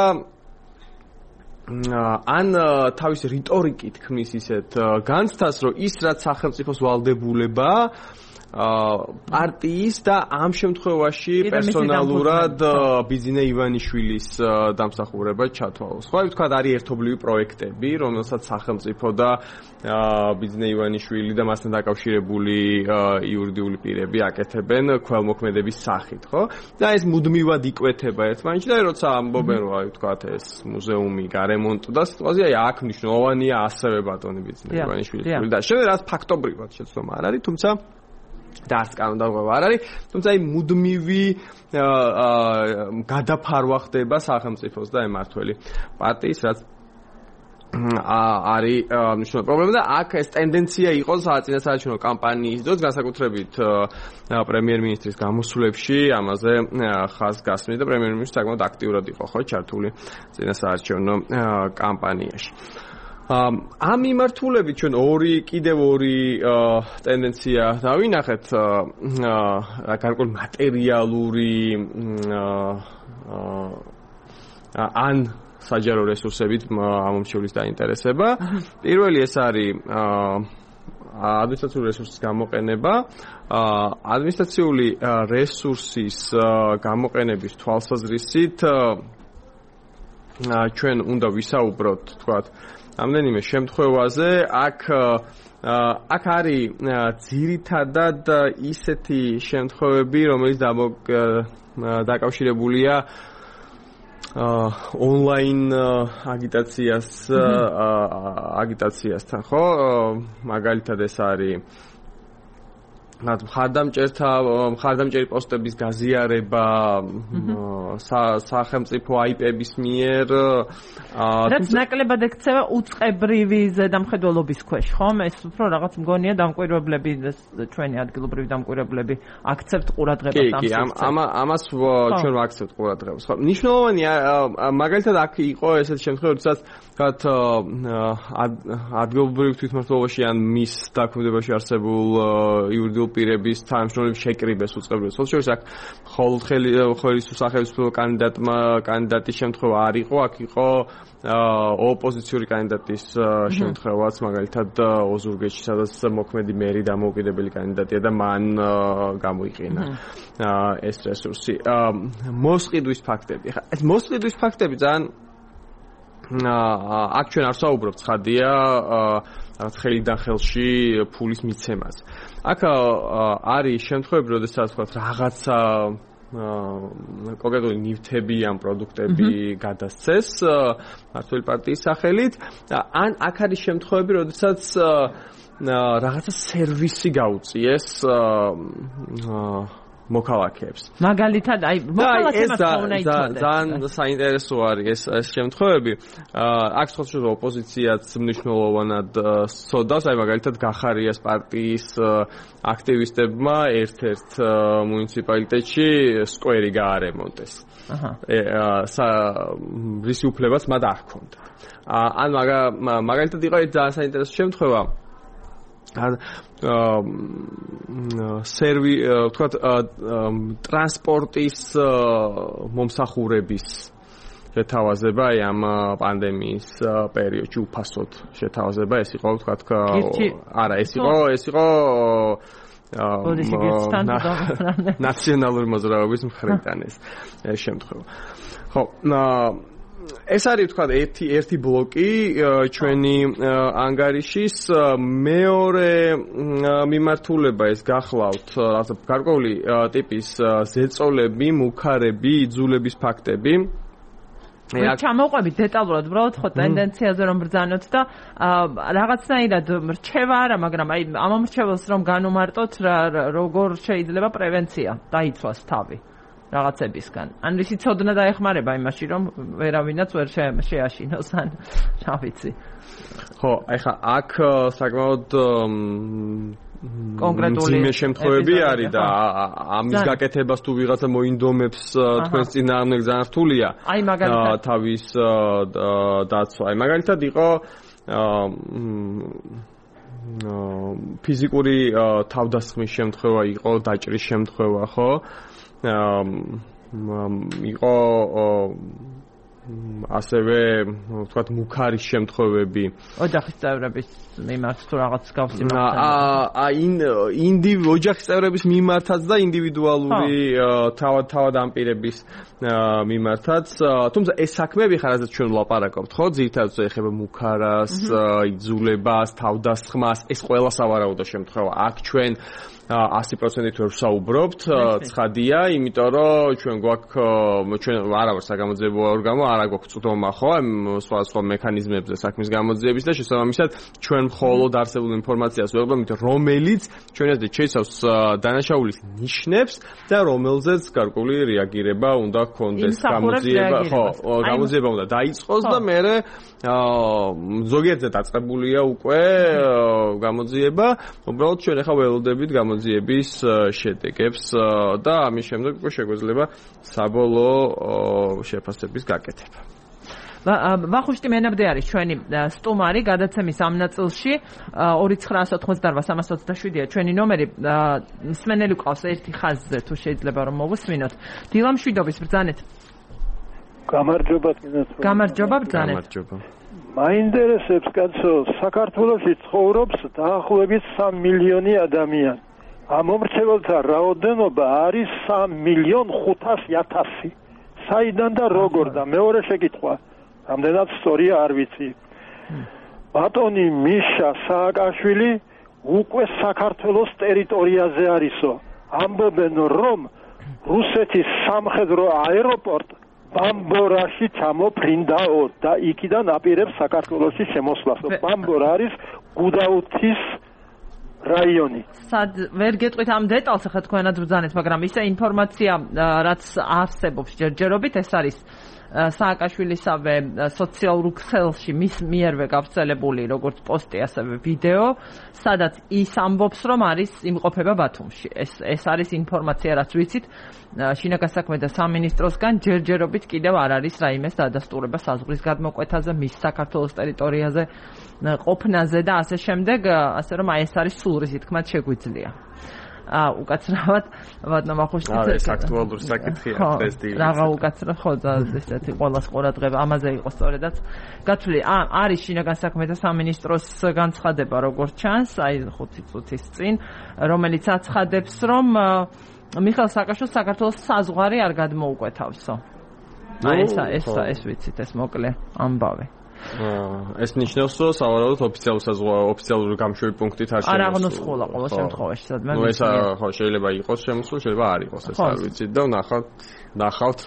ან თავის რიტორიკით ქმნის ისეთ განცდას, რომ ის რაც სახელმწიფოს ვალდებულება პარტიის და ამ შემთხვევაში პერსონალურად ბიძინა ივანიშვილის დამსახურება ჩათვალოს. ხო, ვთქვა, არის ერთობლივი პროექტები, რომელსაც სახელმწიფო და ბიძინა ივანიშვილი და მასთან დაკავშირებული იურიდიული პირები აკეთებენ ქველმოქმედების სახით, ხო? და ეს მუდმივად იკვეთება ერთმანეთში და როცა ამბობენ, რომ აი ვთქვა, ეს მუზეუმი გარემონტო და სიტყვაზე, აი აქ მნიშვნელოვანია ასევე ბატონი ბიძინა ივანიშვილი და შემდეგ რაც ფაქტობრივად შეცდომა არ არის, თუმცა და არც კანონდარღვევა არ არის, თუმცა აი მუდმივი გადაფარვა ხდება სახელმწიფოს და მმართველი პარტიის, რაც არის მნიშვნელოვანი პრობლემა და აქ ეს ტენდენცია იყო წინასაარჩევნო კამპანიის დროს, განსაკუთრებით პრემიერ-მინისტრის გამოსვლებში ამაზე ხაზს გასმის და პრემიერ-მინისტრი საკმაოდ აქტიურად იყო ხო ჩართული წინასაარჩევნო კამპანიაში. ამ მიმართულებით ჩვენ კიდევ ორი ტენდენცია დავინახეთ, გარკვეული მატერიალური ან საჯარო რესურსებით ამომრჩევლის დაინტერესება. პირველი ეს არის ადმინისტრაციული რესურსის გამოყენება ადმინისტრაციული რესურსის გამოყენების თვალსაზრისით ჩვენ უნდა ვისაუბროთ თქვათ ამდენიმე შემთხვევაზე აქ არის ძირითადად ისეთი შემთხვევები რომელიც დაკავშირებულია ონლაინ აგიტაციასთან ხო მაგალითად ეს არის მხარდამჭერი პოსტების გაზიარება სახელმწიფო IP-ების მიერ რაც ნაკლებად ექცევა უწყებრივი ზედამხედველობის ქვეშ ხომ ეს უფრო რაღაც მგონია დამკვირვებლები ჩვენი ადგილობრივი დამკვირვებლები აქცევთ ყურადღებას ამ სისტემას ამას ჩვენ ვაქცევთ ყურადღებას ხო მნიშვნელოვანია მაგალითად აქ იყო ესეთი შემთხვევა როდესაც თქვათ ადგილობრივ თვითმმართველობაში ან მის დაქვემდებარებაში არსებულ იურიდიულ პირების თანამშრომლების შეკრიბეს უწყებრივ სოციალურ აქ მხოლოდ ხელისუფლებრივ კანდიდატის შემთხვევა არ იყო აქ იყო ოპოზიციური კანდიდატის შემთხვევაც მაგალითად ოზურგეთში სადაც მოქმედი მერი დამოუკიდებელი კანდიდატია და მან გამოიყენა ეს რესურსი მოსყიდვის ფაქტები ხა ეს მოსყიდვის ფაქტები ძალიან აქ ჩვენ არ საუბრობთ ცხადია რაღაც ხელიდან ხელში ფულის მიცემაზე აქ არის შემთხვევები როდესაც თქვა რაღაცა კონკრეტული ნივთები ან პროდუქტები გადასცეს მართლმადიდებელი პარტიის სახელით ან აქ არის შემთხვევები როდესაც რაღაცა სერვისი გაუწიეს მოქალაქეებს. მაგალითად, აი, მოქალაქეებს უნდა იცოდეს. ძალიან საინტერესო არის ეს შემთხვევები. აქ ხოთშო ოპოზიციაც მნიშვნელოვნად სოდავს, აი მაგალითად გახარიას პარტიის აქტივისტებმა ერთ-ერთ მუნიციპალიტეტში სკვერი გაარემონტეს. რისი უფლებაც მათ არ ჰქონდა. ან მაგალითად იყო ძალიან საინტერესო შემთხვევა. თქვათ ტრანსპორტის მომსახურების შეთავაზება ამ პანდემიის პერიოდში უფასოდ შეთავაზება ეს იყო თქვათ არა ეს იყო ნაციონალური მოძრაობის მხრიდან ეს შემთხვევა ხო ეს არის თქვა ერთი ბლოკი ჩვენი ანგარიშის მეორე მიმართულება ეს გახლავთ რაღაცა გარკვეული ტიპის ზეწოლები, მუქარები, იძულების ფაქტები. ჩამოვყვებით დეტალურად, უბრალოდ ხო ტენდენციაზე რომ ბრძანოთ და რაღაცნაირად რჩევა არა, მაგრამ აი ამ მრჩეველს რომ განუმარტოთ, როგორ შეიძლება პრევენცია დაიცვას თავი. რაღაცებისგან. ან რისი ცოდნა დაეხმარება იმაში, რომ ვერავინაც ვერ შეაშინოს ან რა ვიცი. ხო, ეხლა აქ საკმაოდ კონკრეტული შემთხვევები არის და ამის გაკეთებას თუ ვიღაცა მოინდომებს თქვენს წინააღმდეგ ძალიან რთულია. აი მაგალითად თავის დაცვა. აი მაგალითად იყო ფიზიკური თავდასხმის შემთხვევა იყო, დაჭრის შემთხვევა, ხო? იყო ასევე ვთქვათ მუქარის შემთხვევები ოჯახის წევრების მიმართ თუ რაღაც გავსი ოჯახის წევრების მიმართაც და ინდივიდუალური თავად ამპირების მიმართაც თუმცა ეს საქმეები ხარ რაც ჩვენ ვლაპარაკობთ ხო ძირითადად ეხება მუქარას იძულებას თავდასხმას ეს ყველა სავარაუდო შემთხვევა აქ ჩვენ 100%-ით ვერ ვსაუბრობთ, ცხადია, იმიტომ რომ ჩვენ გვაქვს ჩვენ არა ვარ საგამოძიებო ორგანო, არა გვაქვს წვდომა ხო, სხვა მექანიზმებზე საქმის გამოძიების და შესაბამისად ჩვენ მხოლოდ არსებულ ინფორმაციას ვიღებთ, რომელიც ჩვენ ასე შეიცავს დანაშაულის ნიშნებს და რომელზეც გარკვეული რეაგირება უნდა ჰქონდეს გამოძიება, ხო, გამოძიება უნდა დაიწყოს და მერე ზოგიერთზე დაწყებულია უკვე გამოძიება, უბრალოდ ჩვენ ახლა ველოდებით გამოძიების შედეგებს და ამის შემდეგ უკვე შეგვეძლება საბოლოო შეფასების გაკეთება. ვახუშტი მენაბდე არის ჩვენი სტუმარი გადაცემის ამ ნაწილში 2988327-ია ჩვენი ნომერი მსმენელი ყავს ერთი ხაზზე თუ შეიძლება რომ მოვუსმინოთ დილამშვიდობის ბრძანეთ გამარჯობა გამარჯობა ბრძანეთ მაინტერესებს კაცო, საქართველოში ცხოვრობს დაახლოებით 3 მილიონი ადამიანი. ამ მომრჩეველთა რაოდენობა არის 3.500.000. საიდან და როგორ და მეორე შეკითხვა, რამდენად სწორია არ ვიცი. ბატონი მიშა სააკაშვილი უკვე საქართველოს ტერიტორიაზე არისო. ამბობენ რომ რუსეთის სამხედრო აეროპორტი ბამბორაში ჩამოფრინდაო და იქიდან აპირებს საქართველოში შემოსვლას. ბამბორა არის გუდაუთის რაიონი. სად ვერ გეტყვით ამ დეტალს, ახლა თქვენად ბრძანეთ, მაგრამ ისე ინფორმაცია, რაც არსებობს ჯერჯერობით, ეს არის სააკაშვილისავე სოციალურ ქსელში მის მიერვე გავრცელებული როგორც პოსტი, ასევე ვიდეო, სადაც ის ამბობს, რომ არის იმყოფება ბათუმში. ეს არის ინფორმაცია, რაც ვიცით, შინაგან საქმეთა სამინისტროსგან ჯერჯერობით კიდევ არ არის რაიმეს დადასტურება საზღვრის გადმოკვეთაზე, მის საქართველოს ტერიტორიაზე ყოფნაზე და ასე შემდეგ, ასე რომ ეს არის სულრიზი თქმად შეგვიძლია. უკაცრავად ვატნომ ახუშტით ეს აქტუალური საკითხია დღეს დილით. რაღა უკაცრავ ხო ესეთი ყოველას ყურადღება ამაზე იყო სწორედაც გათვლილი. არის შინაგან საქმეთა სამინისტროს განცხადება როგორც ჩანს, აი 5 წუთის წინ, რომელიც აცხადებს, რომ მიხეილ სააკაშვილს საქართველოს საზღვარი არ გადმოუკვეთავსო. აი ეს ვიცით, ეს მოკლე ამბავი. ეს ნიშნავს, რომ სავარაუდოდ ოფიციალური გამშვები პუნქტით არ შემოსულა. არ აღნუსხულა ყოველ შემთხვევაში, სადმე. ნუ ეს ხო შეიძლება იყოს შემოსული, შეიძლება არ იყოს, ეს არ ვიცით და ნახავთ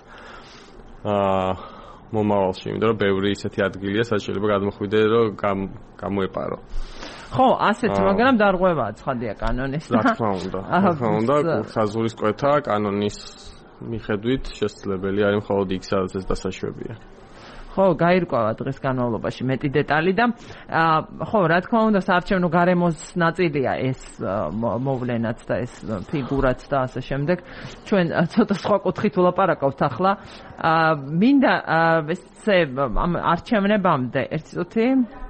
მომავალში, იმიტომ რომ ბევრი ისეთი ადგილია, სადაც შეიძლება გადმოხვიდე, რომ გამოეპარო. ხო, ასეთ, მაგრამ დარღვევაა ცხადია კანონის. რა თქმა უნდა, საზღვრის კვეთა კანონის მიხედვით შესაძლებელი არის მხოლოდ იქ, სადაც ეს დასაშვებია. ხო, გაირკვევა დღეს განმავლობაში მეტი დეტალი და ხო, რა თქმა უნდა, საარჩევნო გარემოს ნაწილია ეს მოვლენაც და ეს ფიგურაც და ასე შემდეგ. ჩვენ ცოტა სხვა კუთხით ვლაპარაკავთ ახლა. მინდა ესე ამ არჩევნებამდე ერთი წუთი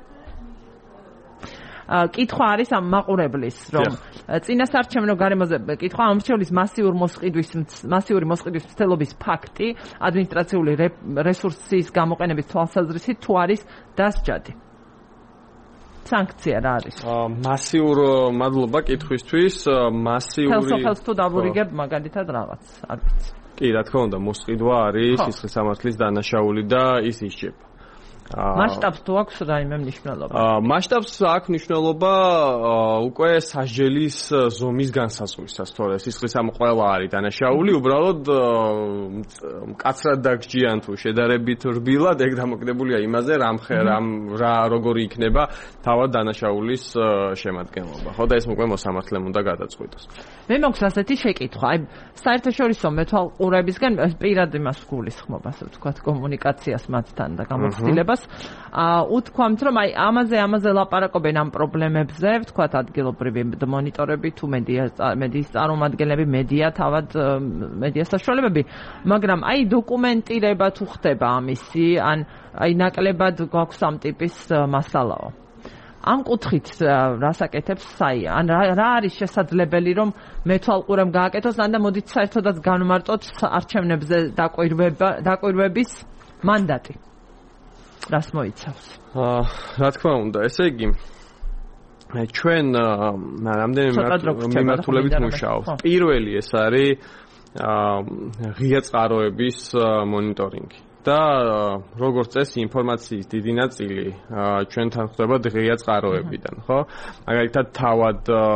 კითხვა არის ამ მაყურებლის, რომ წინასაარჩევნო გარემოზე კითხვა ამ მრჩევლის მასიური მოსყიდვის მცდელობის ფაქტი ადმინისტრაციული რესურსის გამოყენების თვალსაზრისით თუ არის დასჯადი. სანქცია რა არის? მადლობა კითხვისთვის. ხელს თუ დავურიგებ მაგალითად რაღაც, არ ვიცი. კი, რა თქმა უნდა, მოსყიდვა არის სისხლის სამართლის დანაშაული და ის ისჯება. მასშტაბს თუ აქვს რაიმე მნიშვნელობა? მასშტაბს აქვს მნიშვნელობა უკვე სასჯელის ზომის განსაზღვრისას, თორე სისხლის ამ ყველა არის დანაშაული, უბრალოდ მკაცრად დაგჯიან თუ შედარებით რბილად, ეგ დამოკიდებულია იმაზე, რა როგორი იქნება თავად დანაშაულის შემადგენლობა. ხო და ეს უკვე მოსამართლემ უნდა გადაწყვიტოს. მე მაქვს ასეთი შეკითხვა, აი საერთაშორისო მეთვალყურებისგან პირად იმას გულისხმობ, ასე ვთქვათ, კომუნიკაციას მათთან და გამოცდილებას. უთქვამთ, რომ აი ამაზე ლაპარაკობენ ამ პრობლემებზე, ვთქვათ, ადგილობრივი მონიტორები თუ მედიის წარმომადგენლები, მედია საშუალებები, მაგრამ აი დოკუმენტირება თუ ხდება ამისი, ან აი ნაკლებად გვაქვს ამ ტიპის მასალაო. ამ კუთხით რასაკეთებს საი? ან რა არის შესაძლებელი, რომ მეთვალყურემ გააკეთოს, ან და მოდით საერთოდაც განმარტოთ არჩევნებზე დაკვირვების მანდატი? რას მოიცავს? რა თქმა უნდა, ესე იგი ჩვენ რამდენიმე მიმართულებით მუშაობთ. პირველი ეს არის ღია წყაროების მონიტორინგი. და როგორც წესი ინფორმაციის დიდი ნაწილი ჩვენთან ხდება ღია წყაროებიდან, ხო? მაგალითად თავად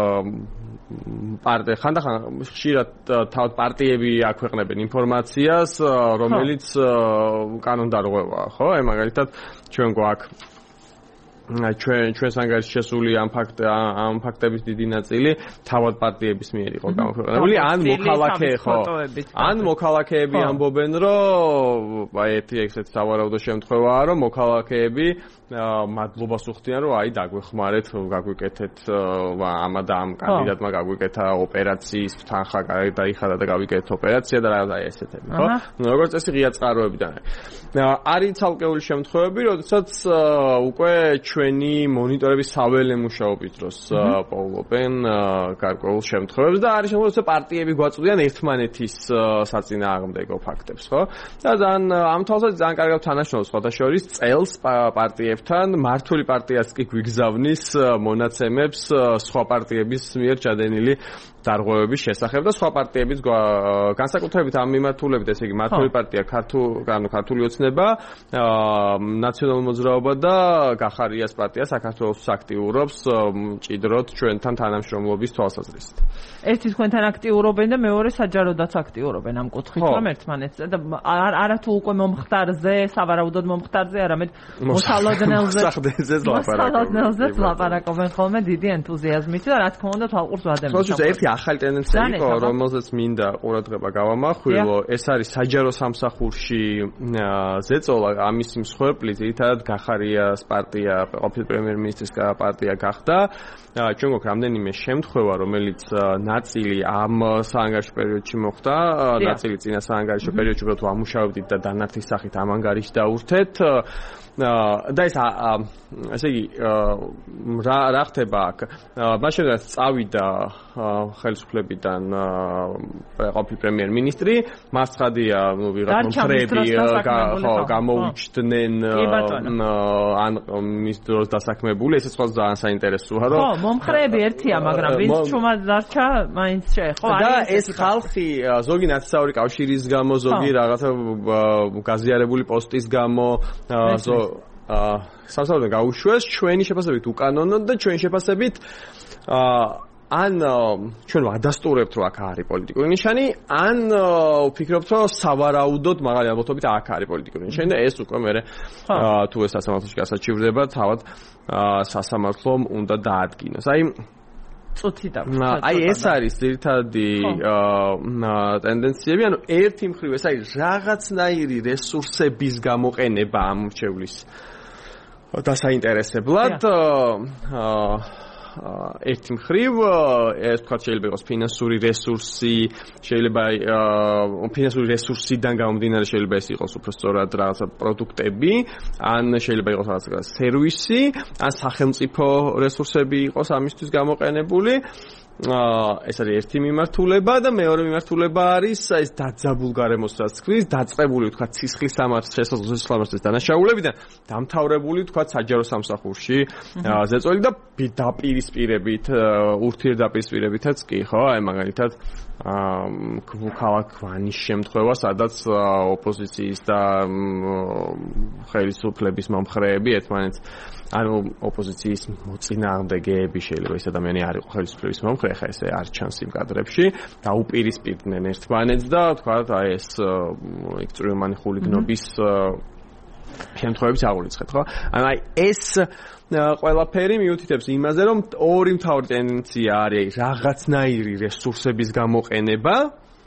ხანდახან ხშირად თავად პარტიები აქვეყნებენ ინფორმაციას, რომელიც კანონდარღვევაა, ხო? მაგალითად ჩვენ გვაქვს ჩვენს ანგარიშში შესული ამ ფაქტების დიდი ნაწილი თავად პარტიების მიერ იყო გამოქვეყნებული, ან მოქალაქეები ამბობენ, რომ აი ესეთი სავარაუდო შემთხვევაა, რომ მოქალაქეები მადლობას უხდიან, რომ აი დაგვეხმარეთ, გაგვიკეთეთ ამა და ამ კანდიდატმა გაგვიკეთა ოპერაციის თანხა დაიხადა და გავიკეთეთ ოპერაცია და რა ესეთები, ხო? როგორც წესი ღია წყაროებიდან არის ცალკეული შემთხვევები, როდესაც უკვე ჩვენი მონიტორების საველე მუშაობის დროს პოულობენ გარკვეულ შემთხვევებს და არის შემთხვევები, რომ პარტიები გვაწვდიან ერთმანეთის საწინააღმდეგო ფაქტებს, ხო? და ამ თვალსაზრისით ძალიან კარგად თანაშრომობს სხვათა შორის წელს პარტიები პარტიებთან, მართული პარტიაც კი გვიგზავნის მონაცემებს სხვა პარტიების მიერ ჩადენილი დარღვევების შესახებ და სხვა პარტიების განსაკუთრებით ამ მიმართულებით, ესე იგი მართული პარტია, ქართული ოცნება, ნაციონალური მოძრაობა და გახარიას პარტია საქართველოს აქტიურობს მჭიდროდ ჩვენთან თანამშრომლობის თვალსაზრისით. ერთი თქვენთან აქტიურობენ და მეორე საჯაროდაც აქტიურობენ ამ კუთხით, რომ ერთმანეთს და არა თუ უკვე მომხდარზე, სავარაუდოდ მომხდარზე, არამედ მოსალოდნელზეც ლაპარაკობენ ხოლმე დიდი ენთუზიაზმით და რა თქმა უნდა თვალყურს ვადევნებთ. ერთი ახალი ტენდენცია იყო, რომელზეც მინდა ყურადღება გავამახვილო, ეს არის საჯარო სამსახურში ზეწოლა, ამის მსხვერპლი ძირითადად გახარიას პარტია, ყოფილი პრემიერ-მინისტრის პარტია გახდა. ჩვენ გვაქვს რამდენიმე შემთხვევა, რომელიც ნაწილი ამ საანგარიშო პერიოდში მოხდა, ნაწილი წინა საანგარიშო პერიოდში უბრალოდ ვამუშავებდით და დანართის სახით ამ ანგარიშს დავურთეთ. და ესე იგი რა ხდება აქ? მაშინ რაც წავიდა ხელისუფლებიდან ყოფილი პრემიერ-მინისტრი, მას ცხადია, ვიღაც მომხრეები გამოუჩდნენ ან მის დროს დასაქმებული, ესეც ხო ძალიან საინტერესოა, რომ მომხრეები ერთია, მაგრამ ვის ჩუმად დარჩა, მაინც ხო და ეს ხალხი ზოგი ნაციონალური კავშირის გამო, ზოგი რაღაცა გაზიარებული პოსტის გამო სასწაულიდან გაუშვეს, ჩვენი შეფასებით უკანონოდ და ჩვენი შეფასებით ან ჩვენ ვადასტურებთ, რომ აქ არის პოლიტიკური ნიშანი, ან ვფიქრობთ, რომ სავარაუდოდ მაღალი ალბათობით აქ არის პოლიტიკური ნიშანი და ეს უკვე მე თუ ეს სასამართლოში გასაჩივრდება, თავად სასამართლომ უნდა დაადგინოს. აი ეს არის ძირითადი ტენდენციები, ანუ ერთი მხრივ ეს არის რაღაცნაირი რესურსების გამოყენება ამ მრჩევლის დასაინტერესებლად. ერთი მხრივ ეს თქვა შეიძლება იყოს ფინანსური რესურსი, შეიძლება ფინანსური რესურსიდან გამომდინარე შეიძლება ეს იყოს უფრო სწორად რაღაცა პროდუქტები, ან შეიძლება იყოს რაღაცა სერვისი, ან სახელმწიფო რესურსები იყოს ამისთვის გამოყენებული. ეს არის ერთი მიმართულება და მეორე მიმართულება არის ეს დაძაბულ გარემოსაც ხრის, დაწყებული თქვა ცისხლის სამართლის დანაშაულებიდან, დამთავრებული თქვა საჯარო სამსახურში ზეწოლი და დაპირისპირებით, ურთიერთდაპირისპირებითაც კი, ხო? აი მაგალითად ქალაქ ვანის შემთხვევა, სადაც ოპოზიციის და ხელისუფლების მომხრეები ერთმანეთს ანუ ოპოზიციის მოწინააღმდეგეები შეიძლება ეს ადამიანი არ იყო ხელისუფლების მომხრე, ხა ესე არ ჩანს იმ კადრებში, დაუპირისპირდნენ ერთმანეთს და თქვა აი ეს ექწრიმანი ხულიგნობის შემთხვევებს აღულიცხეთ, ხო? ანუ აი ეს ყველაფერი მიუთითებს იმაზე, რომ ორი მთავარი ტენდენცია არის რაღაცნაირი რესურსების გამოყენება,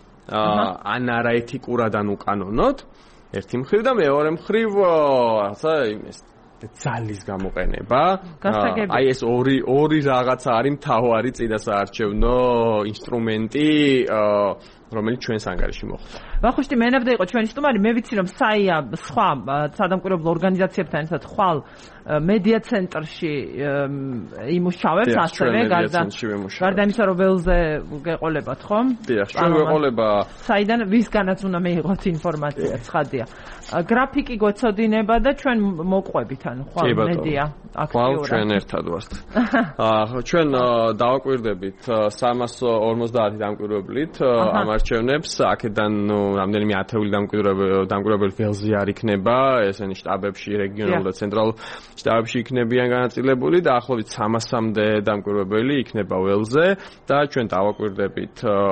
ან არაეთიკურად ან უკანონოდ, ერთი მხრივ და მეორე მხრივ რაღაცა იმის ძალის გამოყენება. აი ეს ორი რაღაცა არის მთავარი წინასაარჩევნო ინსტრუმენტი, რომელიც ჩვენს ანგარიში მოხდა. ვახუშტი მენაბდა იყო ჩვენი სტუმარი, მე ვიცი რომ საია სხვა სადამკვირვებლო ორგანიზაციებთან ერთად ხვალ მედია ცენტრში იმუშავებს ასევე გარდა იმისა რომ ველზე გეყოლებათ ხო? დიახ, ჩვენ ვეყოლება. საიდან ვისგანაც უნდა მეიღოთ ინფორმაცია, ცხადია. გრაფიკი გვეცოდინება და ჩვენ მოყვებით ანუ ხვალ მედია აქტიურად. ხვალ ჩვენ ერთად ვართ. ჩვენ დავაკვირდებით 350 დამკვირვებლით ამ არჩევნებს, აქედან რამდენიმე ათეული დამკვირვებელი ველზე არ იქნება, ესენი შტაბებში, რეგიონალურ და ცენტრალურ შტაბებში იქნებიან განაწილებული და ახლობით 300-მდე დამკვირვებელი იქნება ველზე და ჩვენ დავაკვირდებით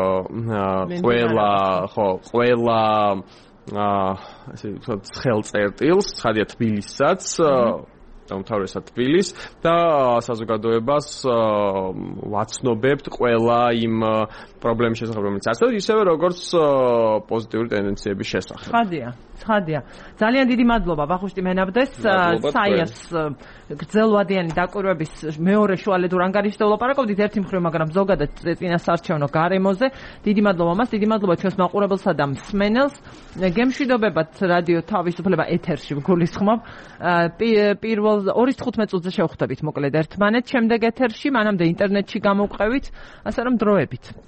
ყველა ესე ვთქვათ ხელწერტილს, ცხადია თბილისსაც, უმთავრესად თბილის და საზოგადოებას ვაცნობებთ ყველა იმ პრობლემის შესახებ, რომელიც არსებობს, ისევე როგორც პოზიტიური ტენდენციების შესახებ. ცხადია. ძალიან დიდი მადლობა ვახუშტი მენაბდეს, საიას გრძელვადიანი დაკვირვების მეორე შუალედურ ანგარიშზე ვლაპარაკობდით ერთი მხრივ, მაგრამ ზოგადად წინასაარჩევნო გარემოზე. დიდი მადლობა მას, დიდი მადლობა ჩვენს მაყურებელსა და მსმენელს. გემშვიდობებათ რადიო თავისუფლება ეთერში გულისხმობ. პირველ 2:15 წუთზე შევხვდებით მოკლედ ერთმანეთს, შემდეგ ეთერში, მანამდე ინტერნეტში გამოვყევით, ასე რომ დროებით.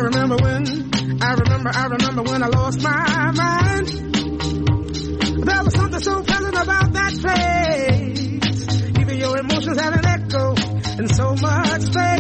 remember when I lost my mind. There was something so pleasant about that place. Even your emotions had an echo and so much space.